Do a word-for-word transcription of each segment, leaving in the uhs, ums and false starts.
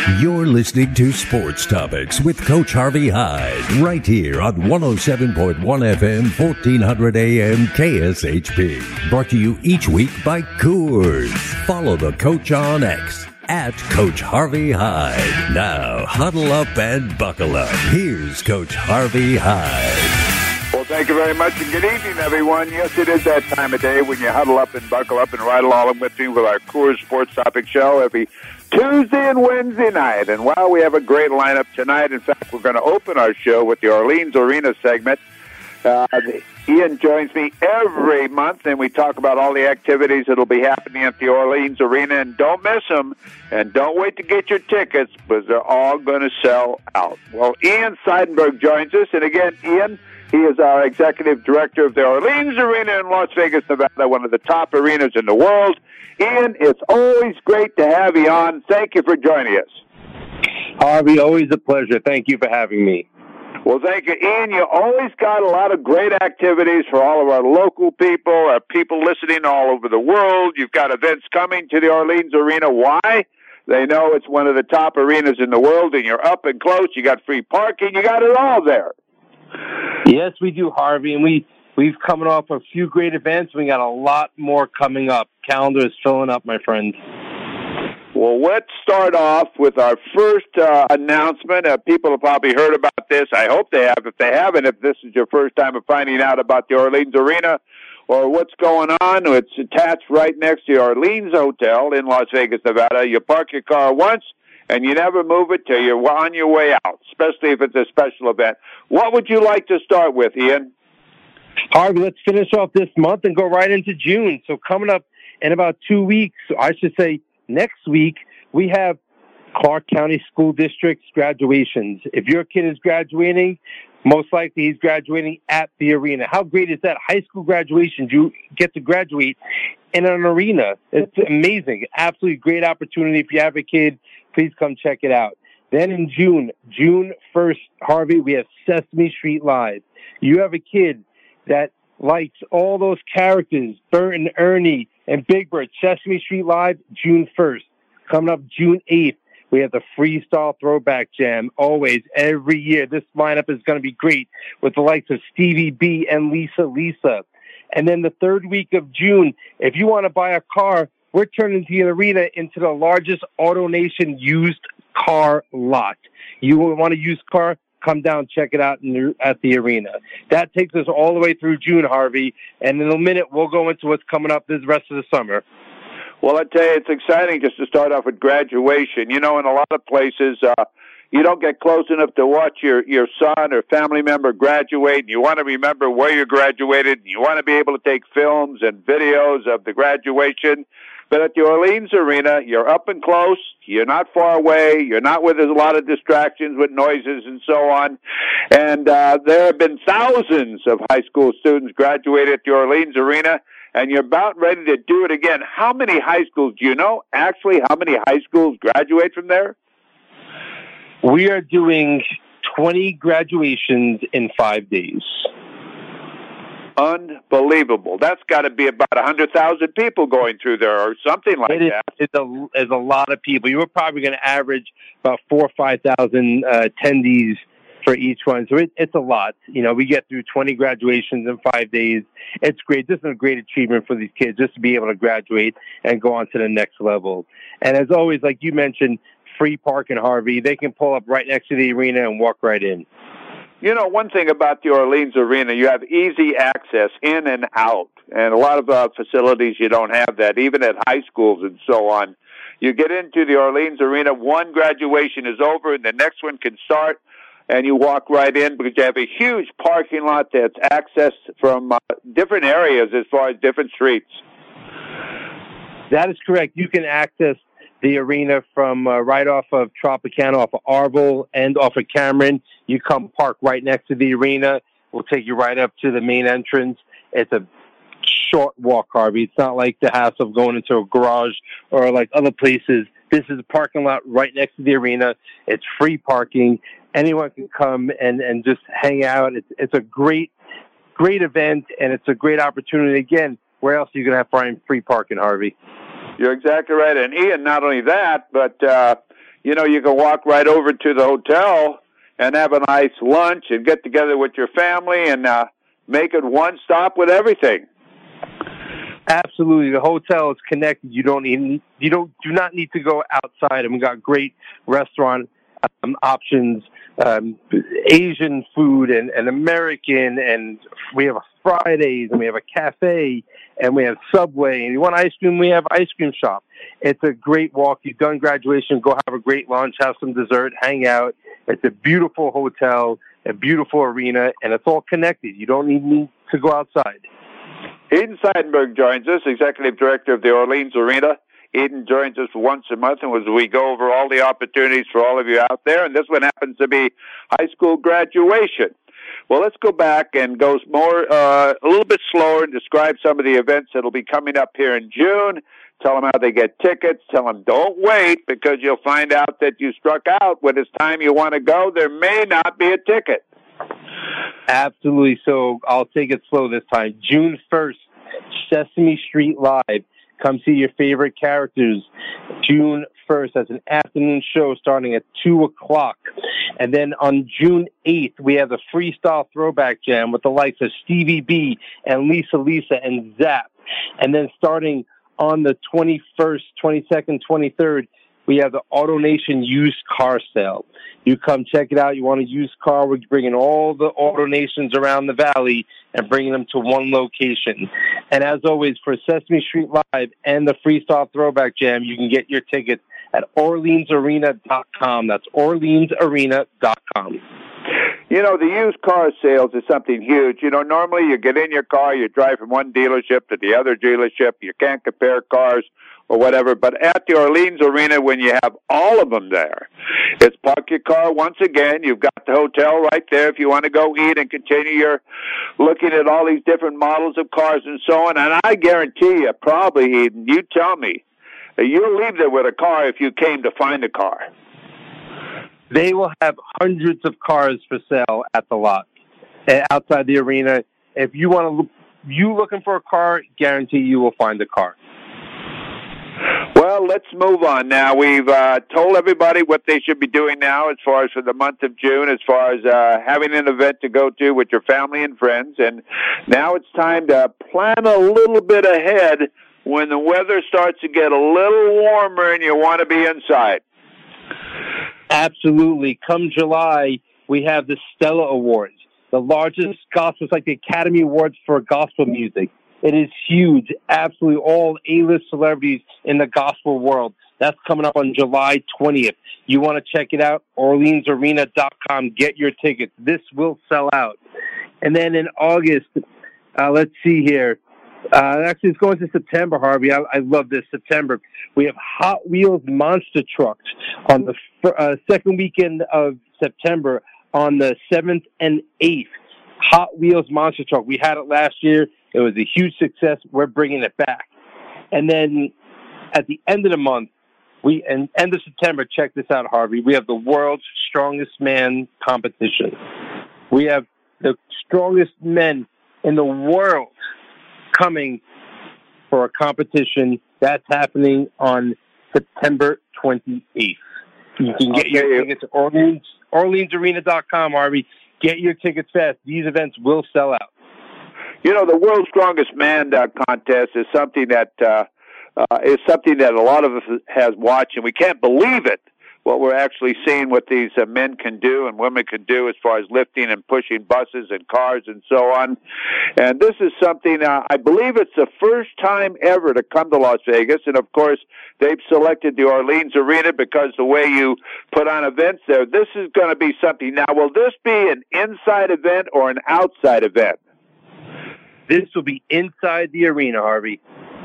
You're listening to Sports Topics with Coach Harvey Hyde, right here on one oh seven point one F M, fourteen hundred A M K S H P. Brought to you each week by Coors. Follow the coach on X at Coach Harvey Hyde. Now, huddle up and buckle up. Here's Coach Harvey Hyde. Well, thank you very much, and good evening, everyone. Yes, it is that time of day when you huddle up and buckle up and ride along with me with our Coors Sports Topic show every Tuesday and Wednesday night. And while we have a great lineup tonight, in fact, we're going to open our show with the Orleans Arena segment. Uh, Ian joins me every month, and we talk about all the activities that will be happening at the Orleans Arena. And don't miss them, and don't wait to get your tickets, because they're all going to sell out. Well, Ian Seidenberg joins us, and again, Ian, he is our executive director of the Orleans Arena in Las Vegas, Nevada, one of the top arenas in the world. Ian, it's always great to have you on. Thank you for joining us. Harvey, always a pleasure. Thank you for having me. Well, thank you, Ian. You always got a lot of great activities for all of our local people, our people listening all over the world. You've got events coming to the Orleans Arena. Why? They know it's one of the top arenas in the world, and you're up and close. You got free parking. You got it all there. Yes, we do, Harvey, and we, we've coming off a few great events. We got a lot more coming up. Calendar is filling up, my friend. Well, let's start off with our first uh, announcement. Uh, people have probably heard about this. I hope they have. If they haven't, if this is your first time of finding out about the Orleans Arena or what's going on, it's attached right next to the Orleans Hotel in Las Vegas, Nevada. You park your car once, and you never move it till you're on your way out, especially if it's a special event. What would you like to start with, Ian? Harvey, let's finish off this month and go right into June. So coming up in about two weeks, I should say next week, we have Clark County School District's graduations. If your kid is graduating, most likely he's graduating at the arena. How great is that? High school graduation, you get to graduate in an arena. It's amazing. Absolutely great opportunity. If you have a kid, please come check it out. Then in June, June first, Harvey, we have Sesame Street Live. You have a kid that likes all those characters, Bert and Ernie and Big Bird. Sesame Street Live, June first. Coming up June eighth, we have the Freestyle Throwback Jam. Always, every year, this lineup is going to be great with the likes of Stevie B and Lisa Lisa. And then the third week of June, if you want to buy a car, we're turning the arena into the largest AutoNation used car lot. You want a used car? Come down, check it out in the, at the arena. That takes us all the way through June, Harvey. And in a minute, we'll go into what's coming up this rest of the summer. Well, I tell you, it's exciting just to start off with graduation. You know, in a lot of places, uh, you don't get close enough to watch your, your son or family member graduate, and you want to remember where you graduated, and you want to be able to take films and videos of the graduation. But at the Orleans Arena, you're up and close, you're not far away, you're not where there's a lot of distractions with noises and so on. And uh, there have been thousands of high school students graduated at the Orleans Arena, and you're about ready to do it again. How many high schools, do you know actually how many high schools graduate from there? We are doing twenty graduations in five days. Unbelievable. That's got to be about one hundred thousand people going through there or something like it is, that. It's a, it's a lot of people. You were probably going to average about four or five thousand uh, attendees for each one. So it, it's a lot. You know, we get through twenty graduations in five days. It's great. This is a great achievement for these kids just to be able to graduate and go on to the next level. And as always, like you mentioned, free parking, Harvey. They can pull up right next to the arena and walk right in. You know, one thing about the Orleans Arena, you have easy access in and out. And a lot of uh, facilities, you don't have that, even at high schools and so on. You get into the Orleans Arena, one graduation is over, and the next one can start, and you walk right in because you have a huge parking lot that's accessed from uh, different areas as far as different streets. That is correct. You can access the arena from uh, right off of Tropicana, off of Arville, and off of Cameron. You come park right next to the arena. We'll take you right up to the main entrance. It's a short walk, Harvey. It's not like the hassle of going into a garage or like other places. This is a parking lot right next to the arena. It's free parking. Anyone can come and, and just hang out. It's, it's a great, great event, and it's a great opportunity. Again, where else are you going to have find free parking, Harvey? You're exactly right. And Ian, not only that, but uh, you know, you can walk right over to the hotel and have a nice lunch and get together with your family and uh, make it one stop with everything. Absolutely, the hotel is connected. You don't need, you don't do not need to go outside, and we got great restaurant um, options, um, Asian food and, and American, and we have a Fridays, and we have a cafe, and we have Subway, and you want ice cream, we have ice cream shop. It's a great walk. You've done graduation, go have a great lunch, have some dessert, hang out. It's a beautiful hotel, a beautiful arena, and it's all connected. You don't need me to go outside. Eden Seidenberg joins us, Executive Director of the Orleans Arena. Eden joins us once a month, and as we go over all the opportunities for all of you out there, and this one happens to be high school graduation. Well, let's go back and go more, uh, a little bit slower and describe some of the events that will be coming up here in June. Tell them how they get tickets. Tell them don't wait, because you'll find out that you struck out. When it's time you want to go, there may not be a ticket. Absolutely. So I'll take it slow this time. June first, Sesame Street Live. Come see your favorite characters. June first, that's an afternoon show starting at two o'clock. And then on June eighth, we have the Freestyle Throwback Jam with the likes of Stevie B and Lisa Lisa and Zap. And then starting on the twenty-first, twenty-second, twenty-third, we have the Auto Nation used car sale. You come check it out. You want a used car? We're bringing all the Auto Nations around the valley and bringing them to one location. And as always, for Sesame Street Live and the Freestyle Throwback Jam, you can get your tickets at Orleans Arena dot com. That's Orleans Arena dot com. You know, the used car sales is something huge. You know, normally you get in your car, you drive from one dealership to the other dealership. You can't compare cars or whatever. But at the Orleans Arena, when you have all of them there, it's park your car once again. You've got the hotel right there if you want to go eat and continue your looking at all these different models of cars and so on. And I guarantee you, probably, Eden, you tell me, you'll leave there with a car if you came to find a car. They will have hundreds of cars for sale at the lot, outside the arena. If you want to, look, you looking for a car, guarantee you will find a car. Well, let's move on now. We've uh, told everybody what they should be doing now as far as for the month of June, as far as uh, having an event to go to with your family and friends. And now it's time to plan a little bit ahead when the weather starts to get a little warmer and you want to be inside. Absolutely. Come July, we have the Stella Awards, the largest gospel, it's like the Academy Awards for gospel music. It is huge. Absolutely all A-list celebrities in the gospel world. That's coming up on July twentieth. You want to check it out? Orleans Arena dot com. Get your tickets. This will sell out. And then in August, uh, let's see here. Uh, actually, it's going to September, Harvey. I, I love this. September. We have Hot Wheels Monster Trucks on the uh, second weekend of September on the seventh and eighth. Hot Wheels Monster Truck. We had it last year. It was a huge success. We're bringing it back. And then at the end of the month, we and end of September, check this out, Harvey. We have the World's Strongest Man competition. We have the strongest men in the world coming for a competition that's happening on September twenty-eighth. You can get okay. your tickets at Orleans, Orleans Arena dot com, Harvey. Get your tickets fast. These events will sell out. You know, the World's Strongest Man uh, contest is something that uh, uh, is something that a lot of us has watched, and we can't believe it, what we're actually seeing what these uh, men can do and women can do as far as lifting and pushing buses and cars and so on. And this is something, uh, I believe it's the first time ever to come to Las Vegas. And, of course, they've selected the Orleans Arena because the way you put on events there, this is going to be something. Now, will this be an inside event or an outside event? This will be inside the arena, Harvey.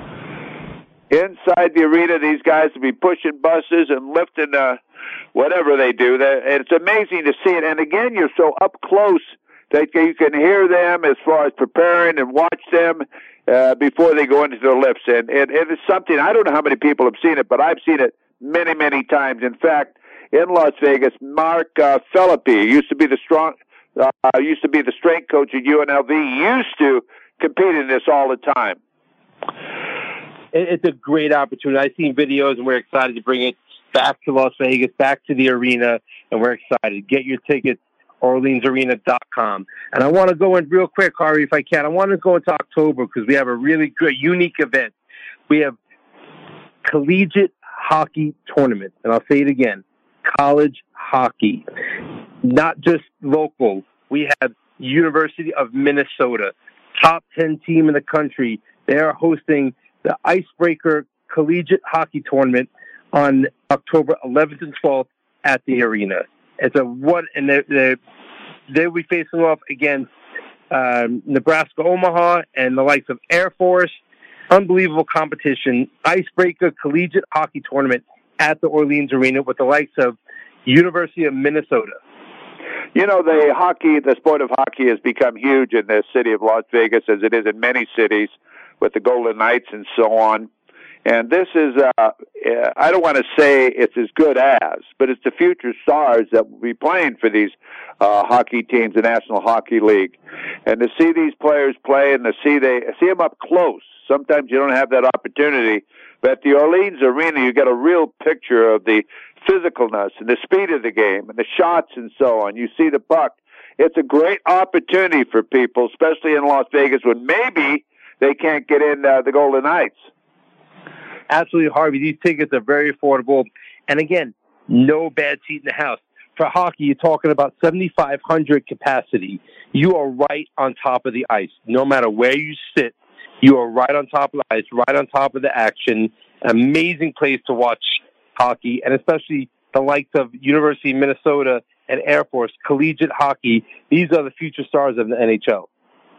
Inside the arena, these guys will be pushing buses and lifting uh, whatever they do. It's amazing to see it. And again, you're so up close that you can hear them as far as preparing and watch them uh, before they go into their lifts. And it, it is something, I don't know how many people have seen it, but I've seen it many, many times. In fact, in Las Vegas, Mark uh, Philippi used to be the strong, uh, used to be the strength coach at U N L V, used to compete in this all the time. It's a great opportunity. I've seen videos, and we're excited to bring it back to Las Vegas, back to the arena, and we're excited. Get your tickets, Orleans Arena dot com. And I want to go in real quick, Harvey, if I can. I want to go into October because we have a really good, unique event. We have Collegiate Hockey Tournament. And I'll say it again, college hockey. Not just local. We have University of Minnesota, top ten team in the country. They are hosting the Icebreaker Collegiate Hockey Tournament on October eleventh and twelfth at the arena. It's a what, and they they they'll be facing off against um, Nebraska Omaha and the likes of Air Force. Unbelievable competition. Icebreaker Collegiate Hockey Tournament at the Orleans Arena with the likes of University of Minnesota. You know, the hockey, the sport of hockey has become huge in the city of Las Vegas, as it is in many cities with the Golden Knights and so on. And this is, uh, I don't want to say it's as good as, but it's the future stars that will be playing for these uh, hockey teams, the National Hockey League. And to see these players play and to see they see them up close, sometimes you don't have that opportunity. But at the Orleans Arena, you get a real picture of the physicalness and the speed of the game and the shots and so on. You see the puck. It's a great opportunity for people, especially in Las Vegas, when maybe they can't get in uh, the Golden Knights. Absolutely, Harvey. These tickets are very affordable. And again, no bad seat in the house. For hockey, you're talking about seventy-five hundred capacity. You are right on top of the ice. No matter where you sit, you are right on top of the ice, right on top of the action. Amazing place to watch hockey, and especially the likes of University of Minnesota and Air Force, collegiate hockey. These are the future stars of the N H L.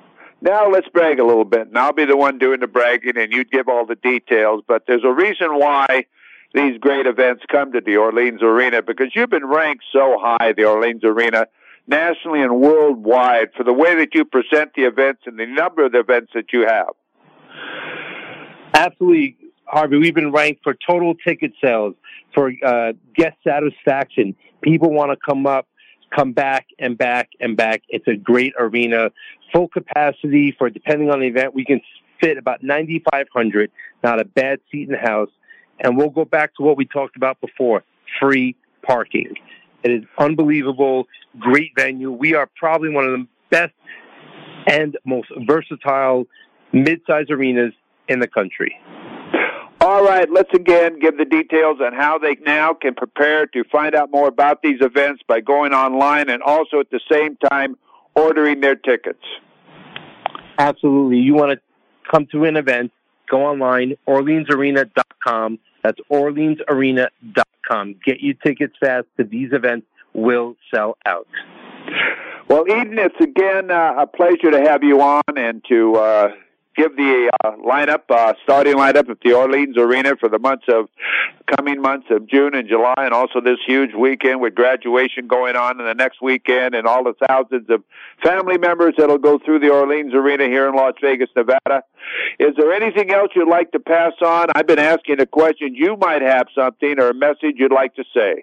Now let's brag a little bit, and I'll be the one doing the bragging, and you'd give all the details, but there's a reason why these great events come to the Orleans Arena, because you've been ranked so high, the Orleans Arena, nationally and worldwide, for the way that you present the events and the number of the events that you have. Absolutely, Harvey. We've been ranked for total ticket sales, for uh, guest satisfaction. People want to come up, come back and back and back. It's a great arena. Full capacity for, depending on the event, we can fit about ninety-five hundred. Not a bad seat in the house. And we'll go back to what we talked about before, free parking. It is unbelievable, great venue. We are probably one of the best and most versatile mid-size arenas in the country. All right, let's again give the details on how they now can prepare to find out more about these events by going online and also at the same time ordering their tickets. Absolutely. You want to come to an event, go online, Orleans Arena dot com. That's Orleans Arena dot com. Get your tickets fast, because these events will sell out. Well, Eden, it's again uh, a pleasure to have you on and to uh, give the uh, lineup, uh, starting lineup at the Orleans Arena for the months of coming months of June and July, and also this huge weekend with graduation going on in the next weekend, and all the thousands of family members that'll go through the Orleans Arena here in Las Vegas, Nevada. Is there anything else you'd like to pass on? I've been asking a question. You might have something or a message you'd like to say.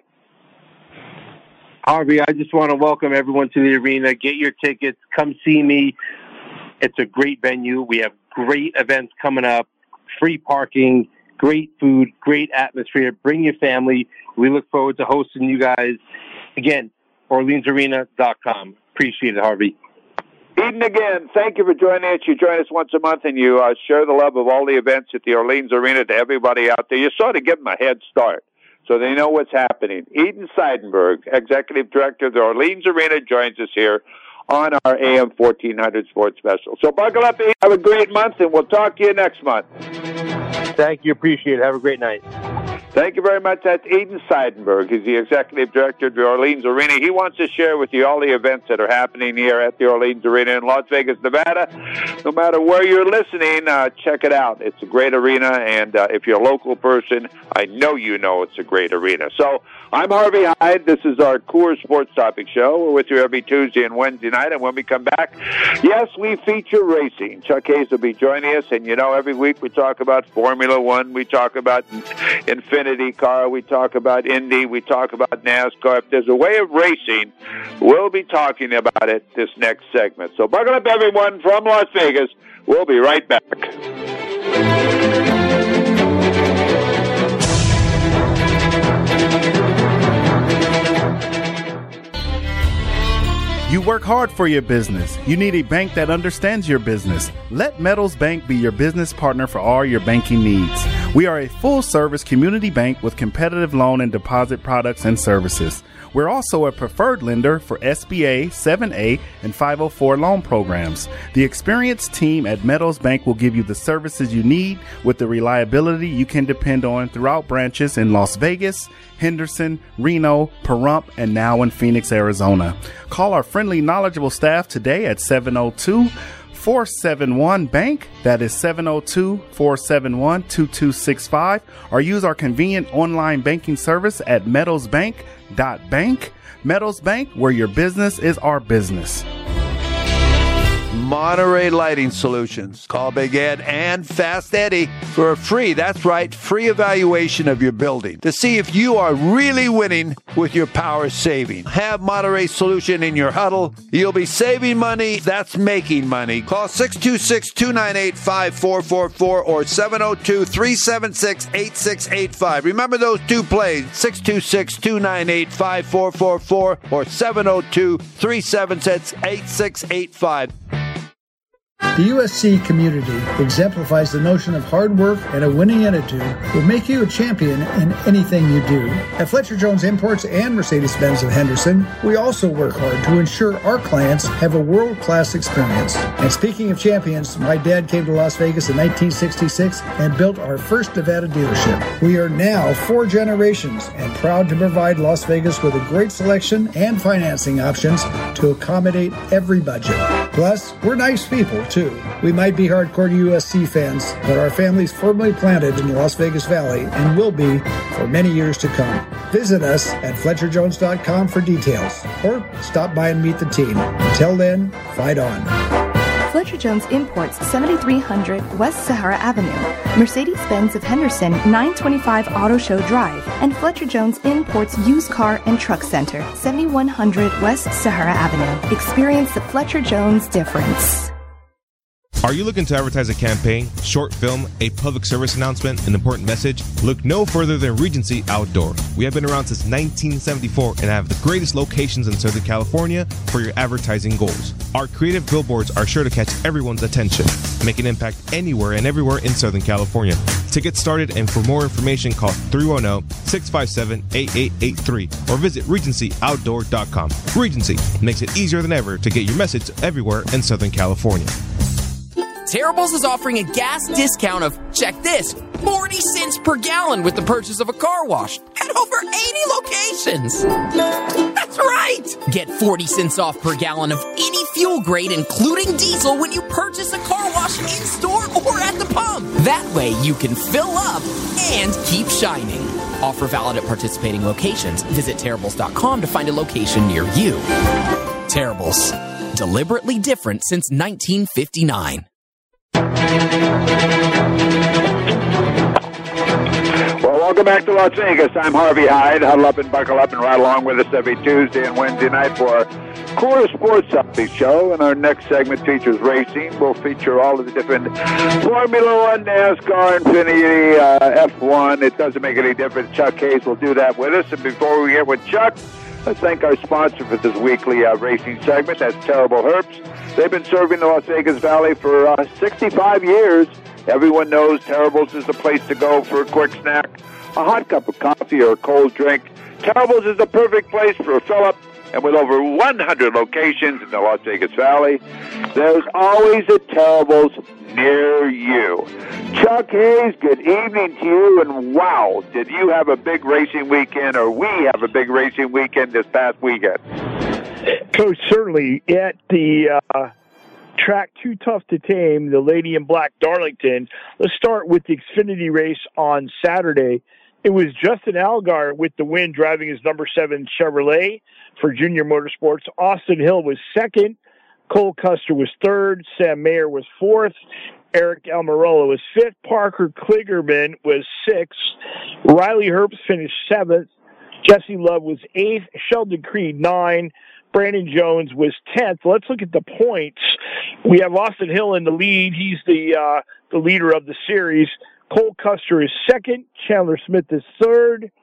Harvey, I just want to welcome everyone to the arena. Get your tickets. Come see me. It's a great venue. We have great events coming up, free parking, great food, great atmosphere. Bring your family. We look forward to hosting you guys. Again, Orleans Arena dot com. Appreciate it, Harvey. Eden, again, thank you for joining us. You join us once a month, and you uh, share the love of all the events at the Orleans Arena to everybody out there. You sort of give them a head start so they know what's happening. Eden Seidenberg, Executive Director of the Orleans Arena, joins us here on our A M fourteen hundred Sports Special. So buckle up, Eden. Have a great month, and we'll talk to you next month. Thank you. Appreciate it. Have a great night. Thank you very much. That's Eden Seidenberg. He's the Executive Director of the Orleans Arena. He wants to share with you all the events that are happening here at the Orleans Arena in Las Vegas, Nevada. No matter where you're listening, uh, check it out. It's a great arena, and uh, if you're a local person, I know you know it's a great arena. So I'm Harvey Hyde. This is our Coors Sports Topic Show. We're with you every Tuesday and Wednesday night, and when we come back, yes, we feature racing. Chuck Hayes will be joining us, and you know, every week we talk about Formula One, we talk about Infinity Car, we talk about Indy, we talk about NASCAR. If there's a way of racing, we'll be talking about it this next segment. So buckle up, everyone, from Las Vegas. We'll be right back. You work hard for your business. You need a bank that understands your business. Let Metals Bank be your business partner for all your banking needs. We are a full-service community bank with competitive loan and deposit products and services. We're also a preferred lender for S B A, seven A, and five oh four loan programs. The experienced team at Metals Bank will give you the services you need with the reliability you can depend on throughout branches in Las Vegas, Henderson, Reno, Pahrump, and now in Phoenix, Arizona. Call our friendly, knowledgeable staff today at seven oh two, four seven one, bank. That is seven oh two, four seven one, two two six five. Or use our convenient online banking service at metals bank dot bank. Metals Bank, where your business is our business. Monterey Lighting Solutions. Call Big Ed and Fast Eddie for a free, that's right, free evaluation of your building to see if you are really winning with your power saving. Have Monterey Solution in your huddle. You'll be saving money. That's making money. Call six two six, two nine eight, five four four four or seven oh two, three seven six, eight six eight five. Remember those two plays, six two six, two nine eight, five four four four or seven oh two, three seven six, eight six eight five. The U S C community exemplifies the notion of hard work and a winning attitude will make you a champion in anything you do. At Fletcher Jones Imports and Mercedes-Benz of Henderson, we also work hard to ensure our clients have a world-class experience. And speaking of champions, my dad came to Las Vegas in nineteen sixty-six and built our first Nevada dealership. We are now four generations and proud to provide Las Vegas with a great selection and financing options to accommodate every budget. Plus, we're nice people, too. We might be hardcore U S C fans, but our family's firmly planted in the Las Vegas Valley and will be for many years to come. Visit us at Fletcher Jones dot com for details or stop by and meet the team. Until then, fight on. Fletcher Jones Imports, seventy-three hundred West Sahara Avenue, Mercedes-Benz of Henderson, nine twenty-five Auto Show Drive, and Fletcher Jones Imports Used Car and Truck Center, seventy-one hundred West Sahara Avenue. Experience the Fletcher Jones difference. Are you looking to advertise a campaign, short film, a public service announcement, an important message? Look no further than Regency Outdoor. We have been around since nineteen seventy-four and have the greatest locations in Southern California for your advertising goals. Our creative billboards are sure to catch everyone's attention, make an impact anywhere and everywhere in Southern California. To get started and for more information, call three one zero, six five seven, eight eight eight three or visit regency outdoor dot com. Regency makes it easier than ever to get your message everywhere in Southern California. Terribles is offering a gas discount of, check this, forty cents per gallon with the purchase of a car wash at over eighty locations. That's right! Get forty cents off per gallon of any fuel grade, including diesel, when you purchase a car wash in-store or at the pump. That way you can fill up and keep shining. Offer valid at participating locations. Visit terribles dot com to find a location near you. Terribles. Deliberately different since nineteen fifty-nine. Well, welcome back to Las Vegas. I'm Harvey Hyde. Huddle up and buckle up and ride along with us every Tuesday and Wednesday night for our Coors Sports Topic Show. And our next segment features racing. We'll feature all of the different Formula One, NASCAR, Infinity, uh, F one. It doesn't make any difference. Chuck Hayes will do that with us. And before we get with Chuck, let's thank our sponsor for this weekly uh, racing segment. That's Terrible Herbst. They've been serving the Las Vegas Valley for uh, sixty-five years. Everyone knows Terribles is the place to go for a quick snack, a hot cup of coffee, or a cold drink. Terribles is the perfect place for a fill-up, and with over one hundred locations in the Las Vegas Valley, there's always a Terribles near you. Chuck Hayes, good evening to you, and wow, did you have a big racing weekend, or we have a big racing weekend this past weekend? Coach, certainly at the uh, track Too Tough to Tame, the Lady in Black Darlington. Let's start with the Xfinity race on Saturday. It was Justin Allgaier with the win, driving his number seven Chevrolet for Junior Motorsports. Austin Hill was second. Cole Custer was third. Sam Mayer was fourth. Eric Almirola was fifth. Parker Kligerman was sixth. Riley Herbst finished seventh. Jesse Love was eighth. Sheldon Creed, nine. Brandon Jones was tenth. Let's look at the points. We have Austin Hill in the lead. He's the uh, the leader of the series. Cole Custer is second. Chandler Smith is third.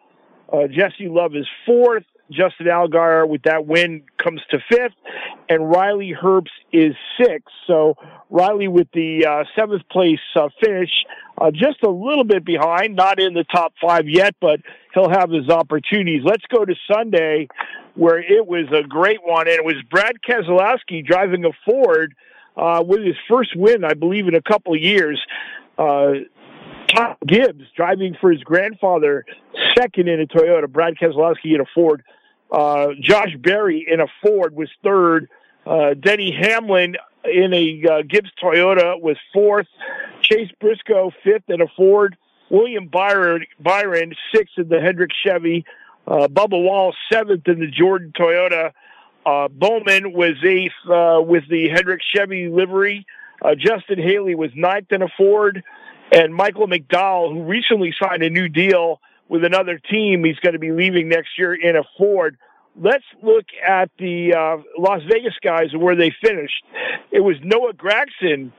Uh, Jesse Love is fourth. Justin Allgaier with that win comes to fifth, and Riley Herbst is sixth. So Riley with the uh, seventh place uh, finish, uh, just a little bit behind, not in the top five yet, but he'll have his opportunities. Let's go to Sunday, where it was a great one, and it was Brad Keselowski driving a Ford uh, with his first win, I believe, in a couple of years. Uh, Tom Gibbs driving for his grandfather, second in a Toyota. Brad Keselowski in a Ford. Uh, Josh Berry in a Ford was third. Uh, Denny Hamlin in a uh, Gibbs Toyota was fourth. Chase Briscoe fifth in a Ford. William Byron, Byron sixth in the Hendrick Chevy. Uh, Bubba Wallace seventh in the Jordan Toyota. Uh, Bowman was eighth uh, with the Hendrick Chevy livery. Uh, Justin Haley was ninth in a Ford. And Michael McDowell, who recently signed a new deal with another team, he's going to be leaving next year in a Ford. Let's look at the uh, Las Vegas guys and where they finished. It was Noah Gragson,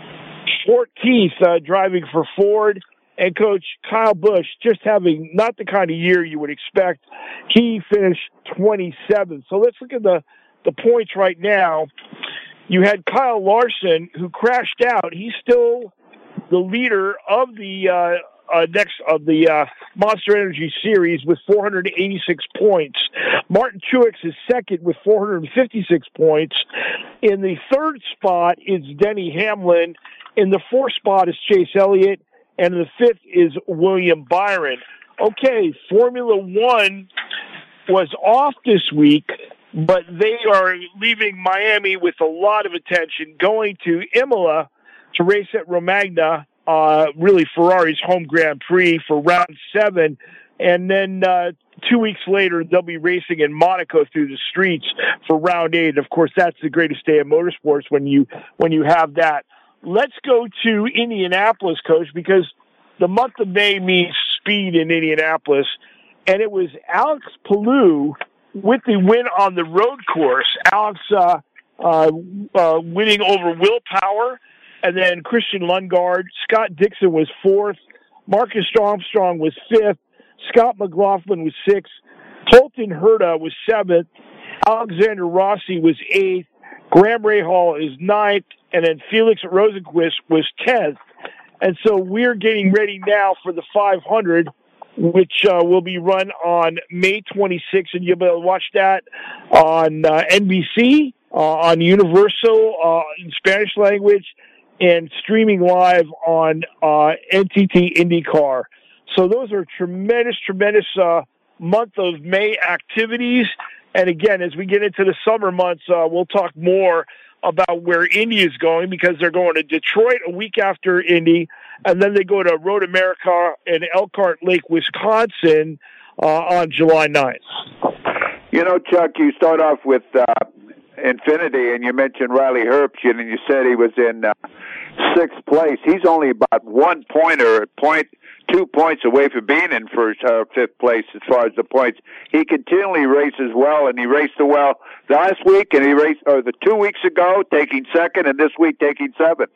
fourteenth, uh, driving for Ford, and Coach Kyle Busch just having not the kind of year you would expect. He finished twenty-seventh. So let's look at the, the points right now. You had Kyle Larson, who crashed out. He's still the leader of the uh, uh, next of the uh, Monster Energy Series with four hundred eighty-six points. Martin Truex is second with four hundred fifty-six points. In the third spot is Denny Hamlin. In the fourth spot is Chase Elliott, and in the fifth is William Byron. Okay, Formula One was off this week, but they are leaving Miami with a lot of attention, going to Imola to race at Romagna, uh, really Ferrari's home Grand Prix for round seven. And then uh, two weeks later, they'll be racing in Monaco through the streets for round eight. Of course, that's the greatest day of motorsports when you when you have that. Let's go to Indianapolis, Coach, because the month of May means speed in Indianapolis. And it was Alex Palou with the win on the road course. Alex uh, uh, uh, winning over Will Power. And then Christian Lundgaard. Scott Dixon was fourth. Marcus Armstrong was fifth. Scott McLaughlin was sixth. Colton Herta was seventh. Alexander Rossi was eighth. Graham Rahal is ninth. And then Felix Rosenquist was tenth. And so we're getting ready now for the five hundred, which uh, will be run on May twenty-sixth. And you'll be able to watch that on uh, N B C, uh, on Universal uh, in Spanish language, and streaming live on uh, N T T IndyCar. So those are tremendous, tremendous uh, month of May activities. And again, as we get into the summer months, uh, we'll talk more about where Indy is going, because they're going to Detroit a week after Indy, and then they go to Road America in Elkhart Lake, Wisconsin uh, on July ninth. You know, Chuck, you start off with uh, Infinity, and you mentioned Riley Herbst, and you said he was in uh, sixth place. He's only about one point or point, two points away from being in first or fifth place as far as the points. He continually races well, and he raced well last week, and he raced or the two weeks ago, taking second, and this week taking seventh.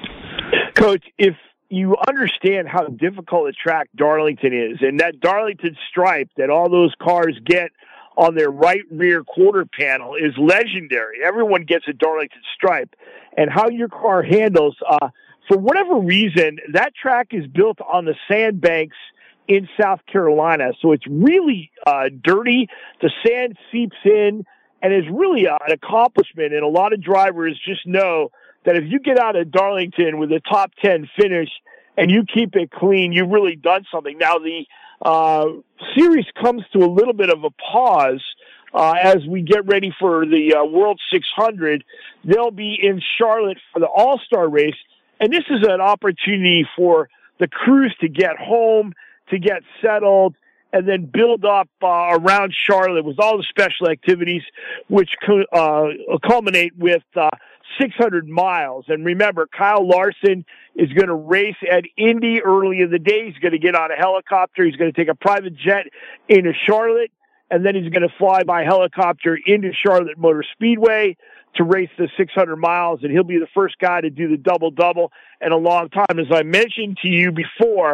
Coach, if you understand how difficult a track Darlington is, and that Darlington stripe that all those cars get on their right rear quarter panel is legendary. Everyone gets a Darlington stripe. And how your car handles, uh, for whatever reason, that track is built on the sandbanks in South Carolina. So it's really uh, dirty. The sand seeps in, and it's really an accomplishment. And a lot of drivers just know that if you get out of Darlington with a top ten finish and you keep it clean, you've really done something. Now, the uh, series comes to a little bit of a pause uh, as we get ready for the uh, World six hundred. They'll be in Charlotte for the All-Star race. And this is an opportunity for the crews to get home, to get settled, and then build up uh, around Charlotte with all the special activities, which uh, culminate with uh, six hundred miles. And remember, Kyle Larson is going to race at Indy early in the day. He's going to get on a helicopter. He's going to take a private jet into Charlotte, and then he's going to fly by helicopter into Charlotte Motor Speedway to race the six hundred miles, and he'll be the first guy to do the double-double in a long time. As I mentioned to you before,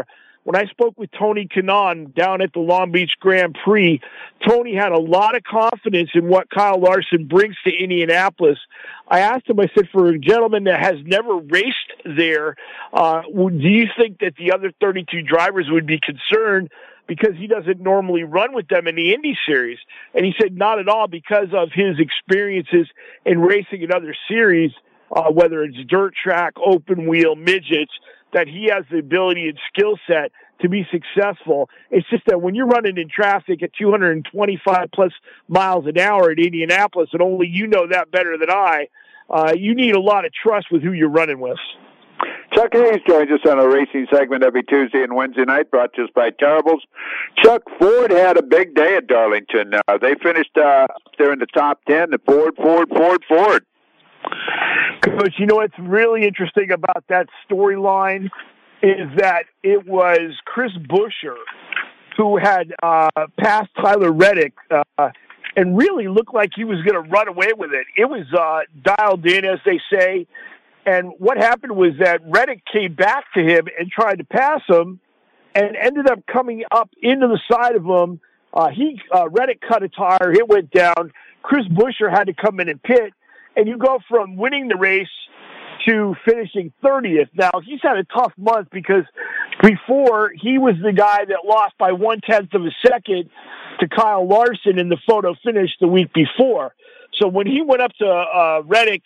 when I spoke with Tony Kanaan down at the Long Beach Grand Prix, Tony had a lot of confidence in what Kyle Larson brings to Indianapolis. I asked him, I said, for a gentleman that has never raced there, uh, do you think that the other thirty-two drivers would be concerned because he doesn't normally run with them in the Indy Series? And he said, not at all, because of his experiences in racing in other series, uh, whether it's dirt track, open wheel, midgets, that he has the ability and skill set to be successful. It's just that when you're running in traffic at two hundred twenty-five plus miles an hour at Indianapolis, and only you know that better than I, uh, you need a lot of trust with who you're running with. Chuck Hayes joins us on a racing segment every Tuesday and Wednesday night, brought to us by Terribles. Chuck, Ford had a big day at Darlington. Uh, they finished uh, up there in the top ten, the Ford, Ford, Ford, Ford. Coach, you know what's really interesting about that storyline is that it was Chris Buescher who had uh, passed Tyler Reddick uh, and really looked like he was going to run away with it. It was uh, dialed in, as they say. And what happened was that Reddick came back to him and tried to pass him and ended up coming up into the side of him. Uh, he uh, Reddick cut a tire. It went down. Chris Buescher had to come in and pit. And you go from winning the race to finishing thirtieth. Now, he's had a tough month because before he was the guy that lost by one-tenth of a second to Kyle Larson in the photo finish the week before. So when he went up to uh, Reddick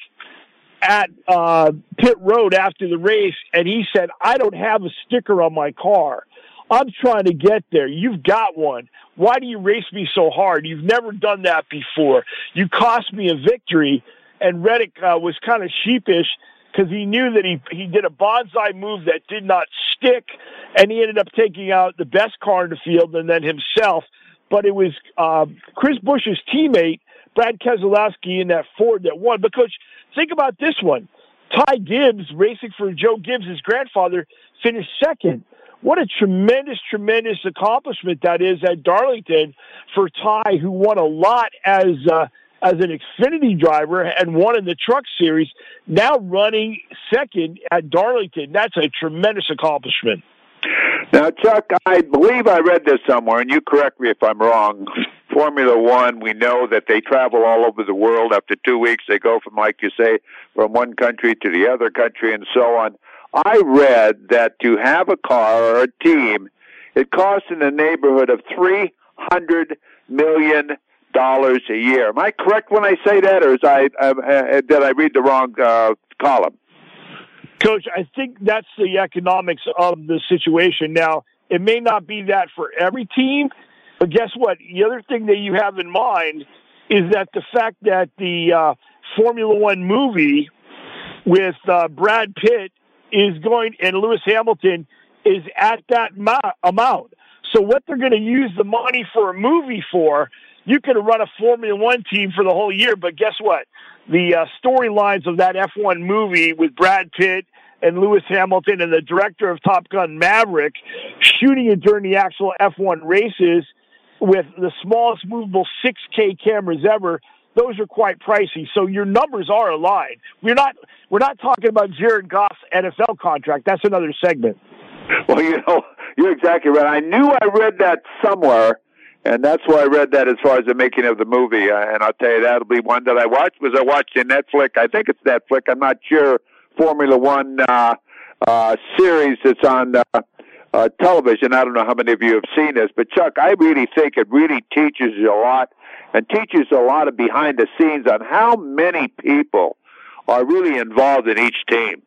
at uh, pit road after the race, and he said, I don't have a sticker on my car. I'm trying to get there. You've got one. Why do you race me so hard? You've never done that before. You cost me a victory. And Reddick uh, was kind of sheepish because he knew that he, he did a bonsai move that did not stick, and he ended up taking out the best car in the field and then himself. But it was uh, Chris Buescher's teammate, Brad Keselowski, in that Ford that won. But, Coach, think about this one. Ty Gibbs, racing for Joe Gibbs' grandfather, finished second. What a tremendous, tremendous accomplishment that is at Darlington for Ty, who won a lot as uh, as an Xfinity driver and won in the Truck Series, now running second at Darlington. That's a tremendous accomplishment. Now, Chuck, I believe I read this somewhere, and you correct me if I'm wrong. Formula One, we know that they travel all over the world. After two weeks, they go from, like you say, from one country to the other country and so on. I read that to have a car or a team, it costs in the neighborhood of three hundred million dollars a year. Am I correct when I say that, or is I uh, uh, did I read the wrong uh, column? Coach, I think that's the economics of the situation. Now, it may not be that for every team, but guess what? The other thing that you have in mind is that the fact that the uh, Formula One movie with uh, Brad Pitt is going, and Lewis Hamilton is at that ma- amount. So what they're going to use the money for a movie for, you could run a Formula One team for the whole year, but guess what? The uh, storylines of that F one movie with Brad Pitt and Lewis Hamilton and the director of Top Gun Maverick shooting it during the actual F one races with the smallest movable six K cameras ever, those are quite pricey. So your numbers are aligned. We're not we're not talking about Jared Goff's N F L contract. That's another segment. Well, you know, you're exactly right. I knew I read that somewhere, and that's why I read that as far as the making of the movie. Uh, and I'll tell you, that'll be one that I watched, because I watched in Netflix. I think it's Netflix. I'm not sure. Formula One uh, uh, series that's on uh, uh, television. I don't know how many of you have seen this, but Chuck, I really think it really teaches you a lot, and teaches a lot of behind the scenes on how many people are really involved in each team.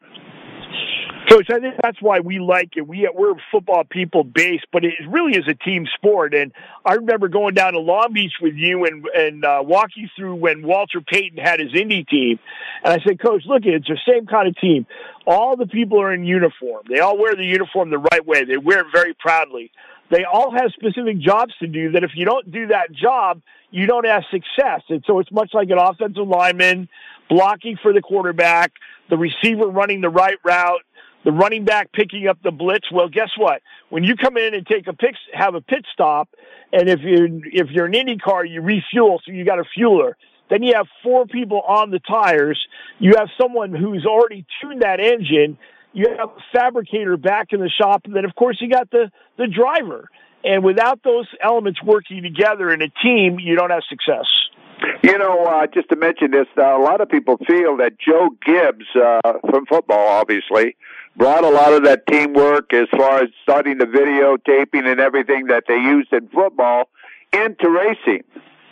Coach, I think that's why we like it. We, we're football people based, but it really is a team sport. And I remember going down to Long Beach with you and, and uh, walking through when Walter Payton had his Indy team. And I said, Coach, look, it's the same kind of team. All the people are in uniform. They all wear the uniform the right way. They wear it very proudly. They all have specific jobs to do that if you don't do that job, you don't have success. And so it's much like an offensive lineman blocking for the quarterback, the receiver running the right route, the running back picking up the blitz. Well, guess what? When you come in and take a pit, have a pit stop, and if you're, if you're an Indy car, you refuel, so you got a fueler. Then you have four people on the tires. You have someone who's already tuned that engine. you have a fabricator back in the shop, and then, of course, you got the, the driver. And without those elements working together in a team, you don't have success. You know, uh, just to mention this, uh, a lot of people feel that Joe Gibbs, uh, from football, obviously, brought a lot of that teamwork as far as starting the videotaping and everything that they used in football into racing.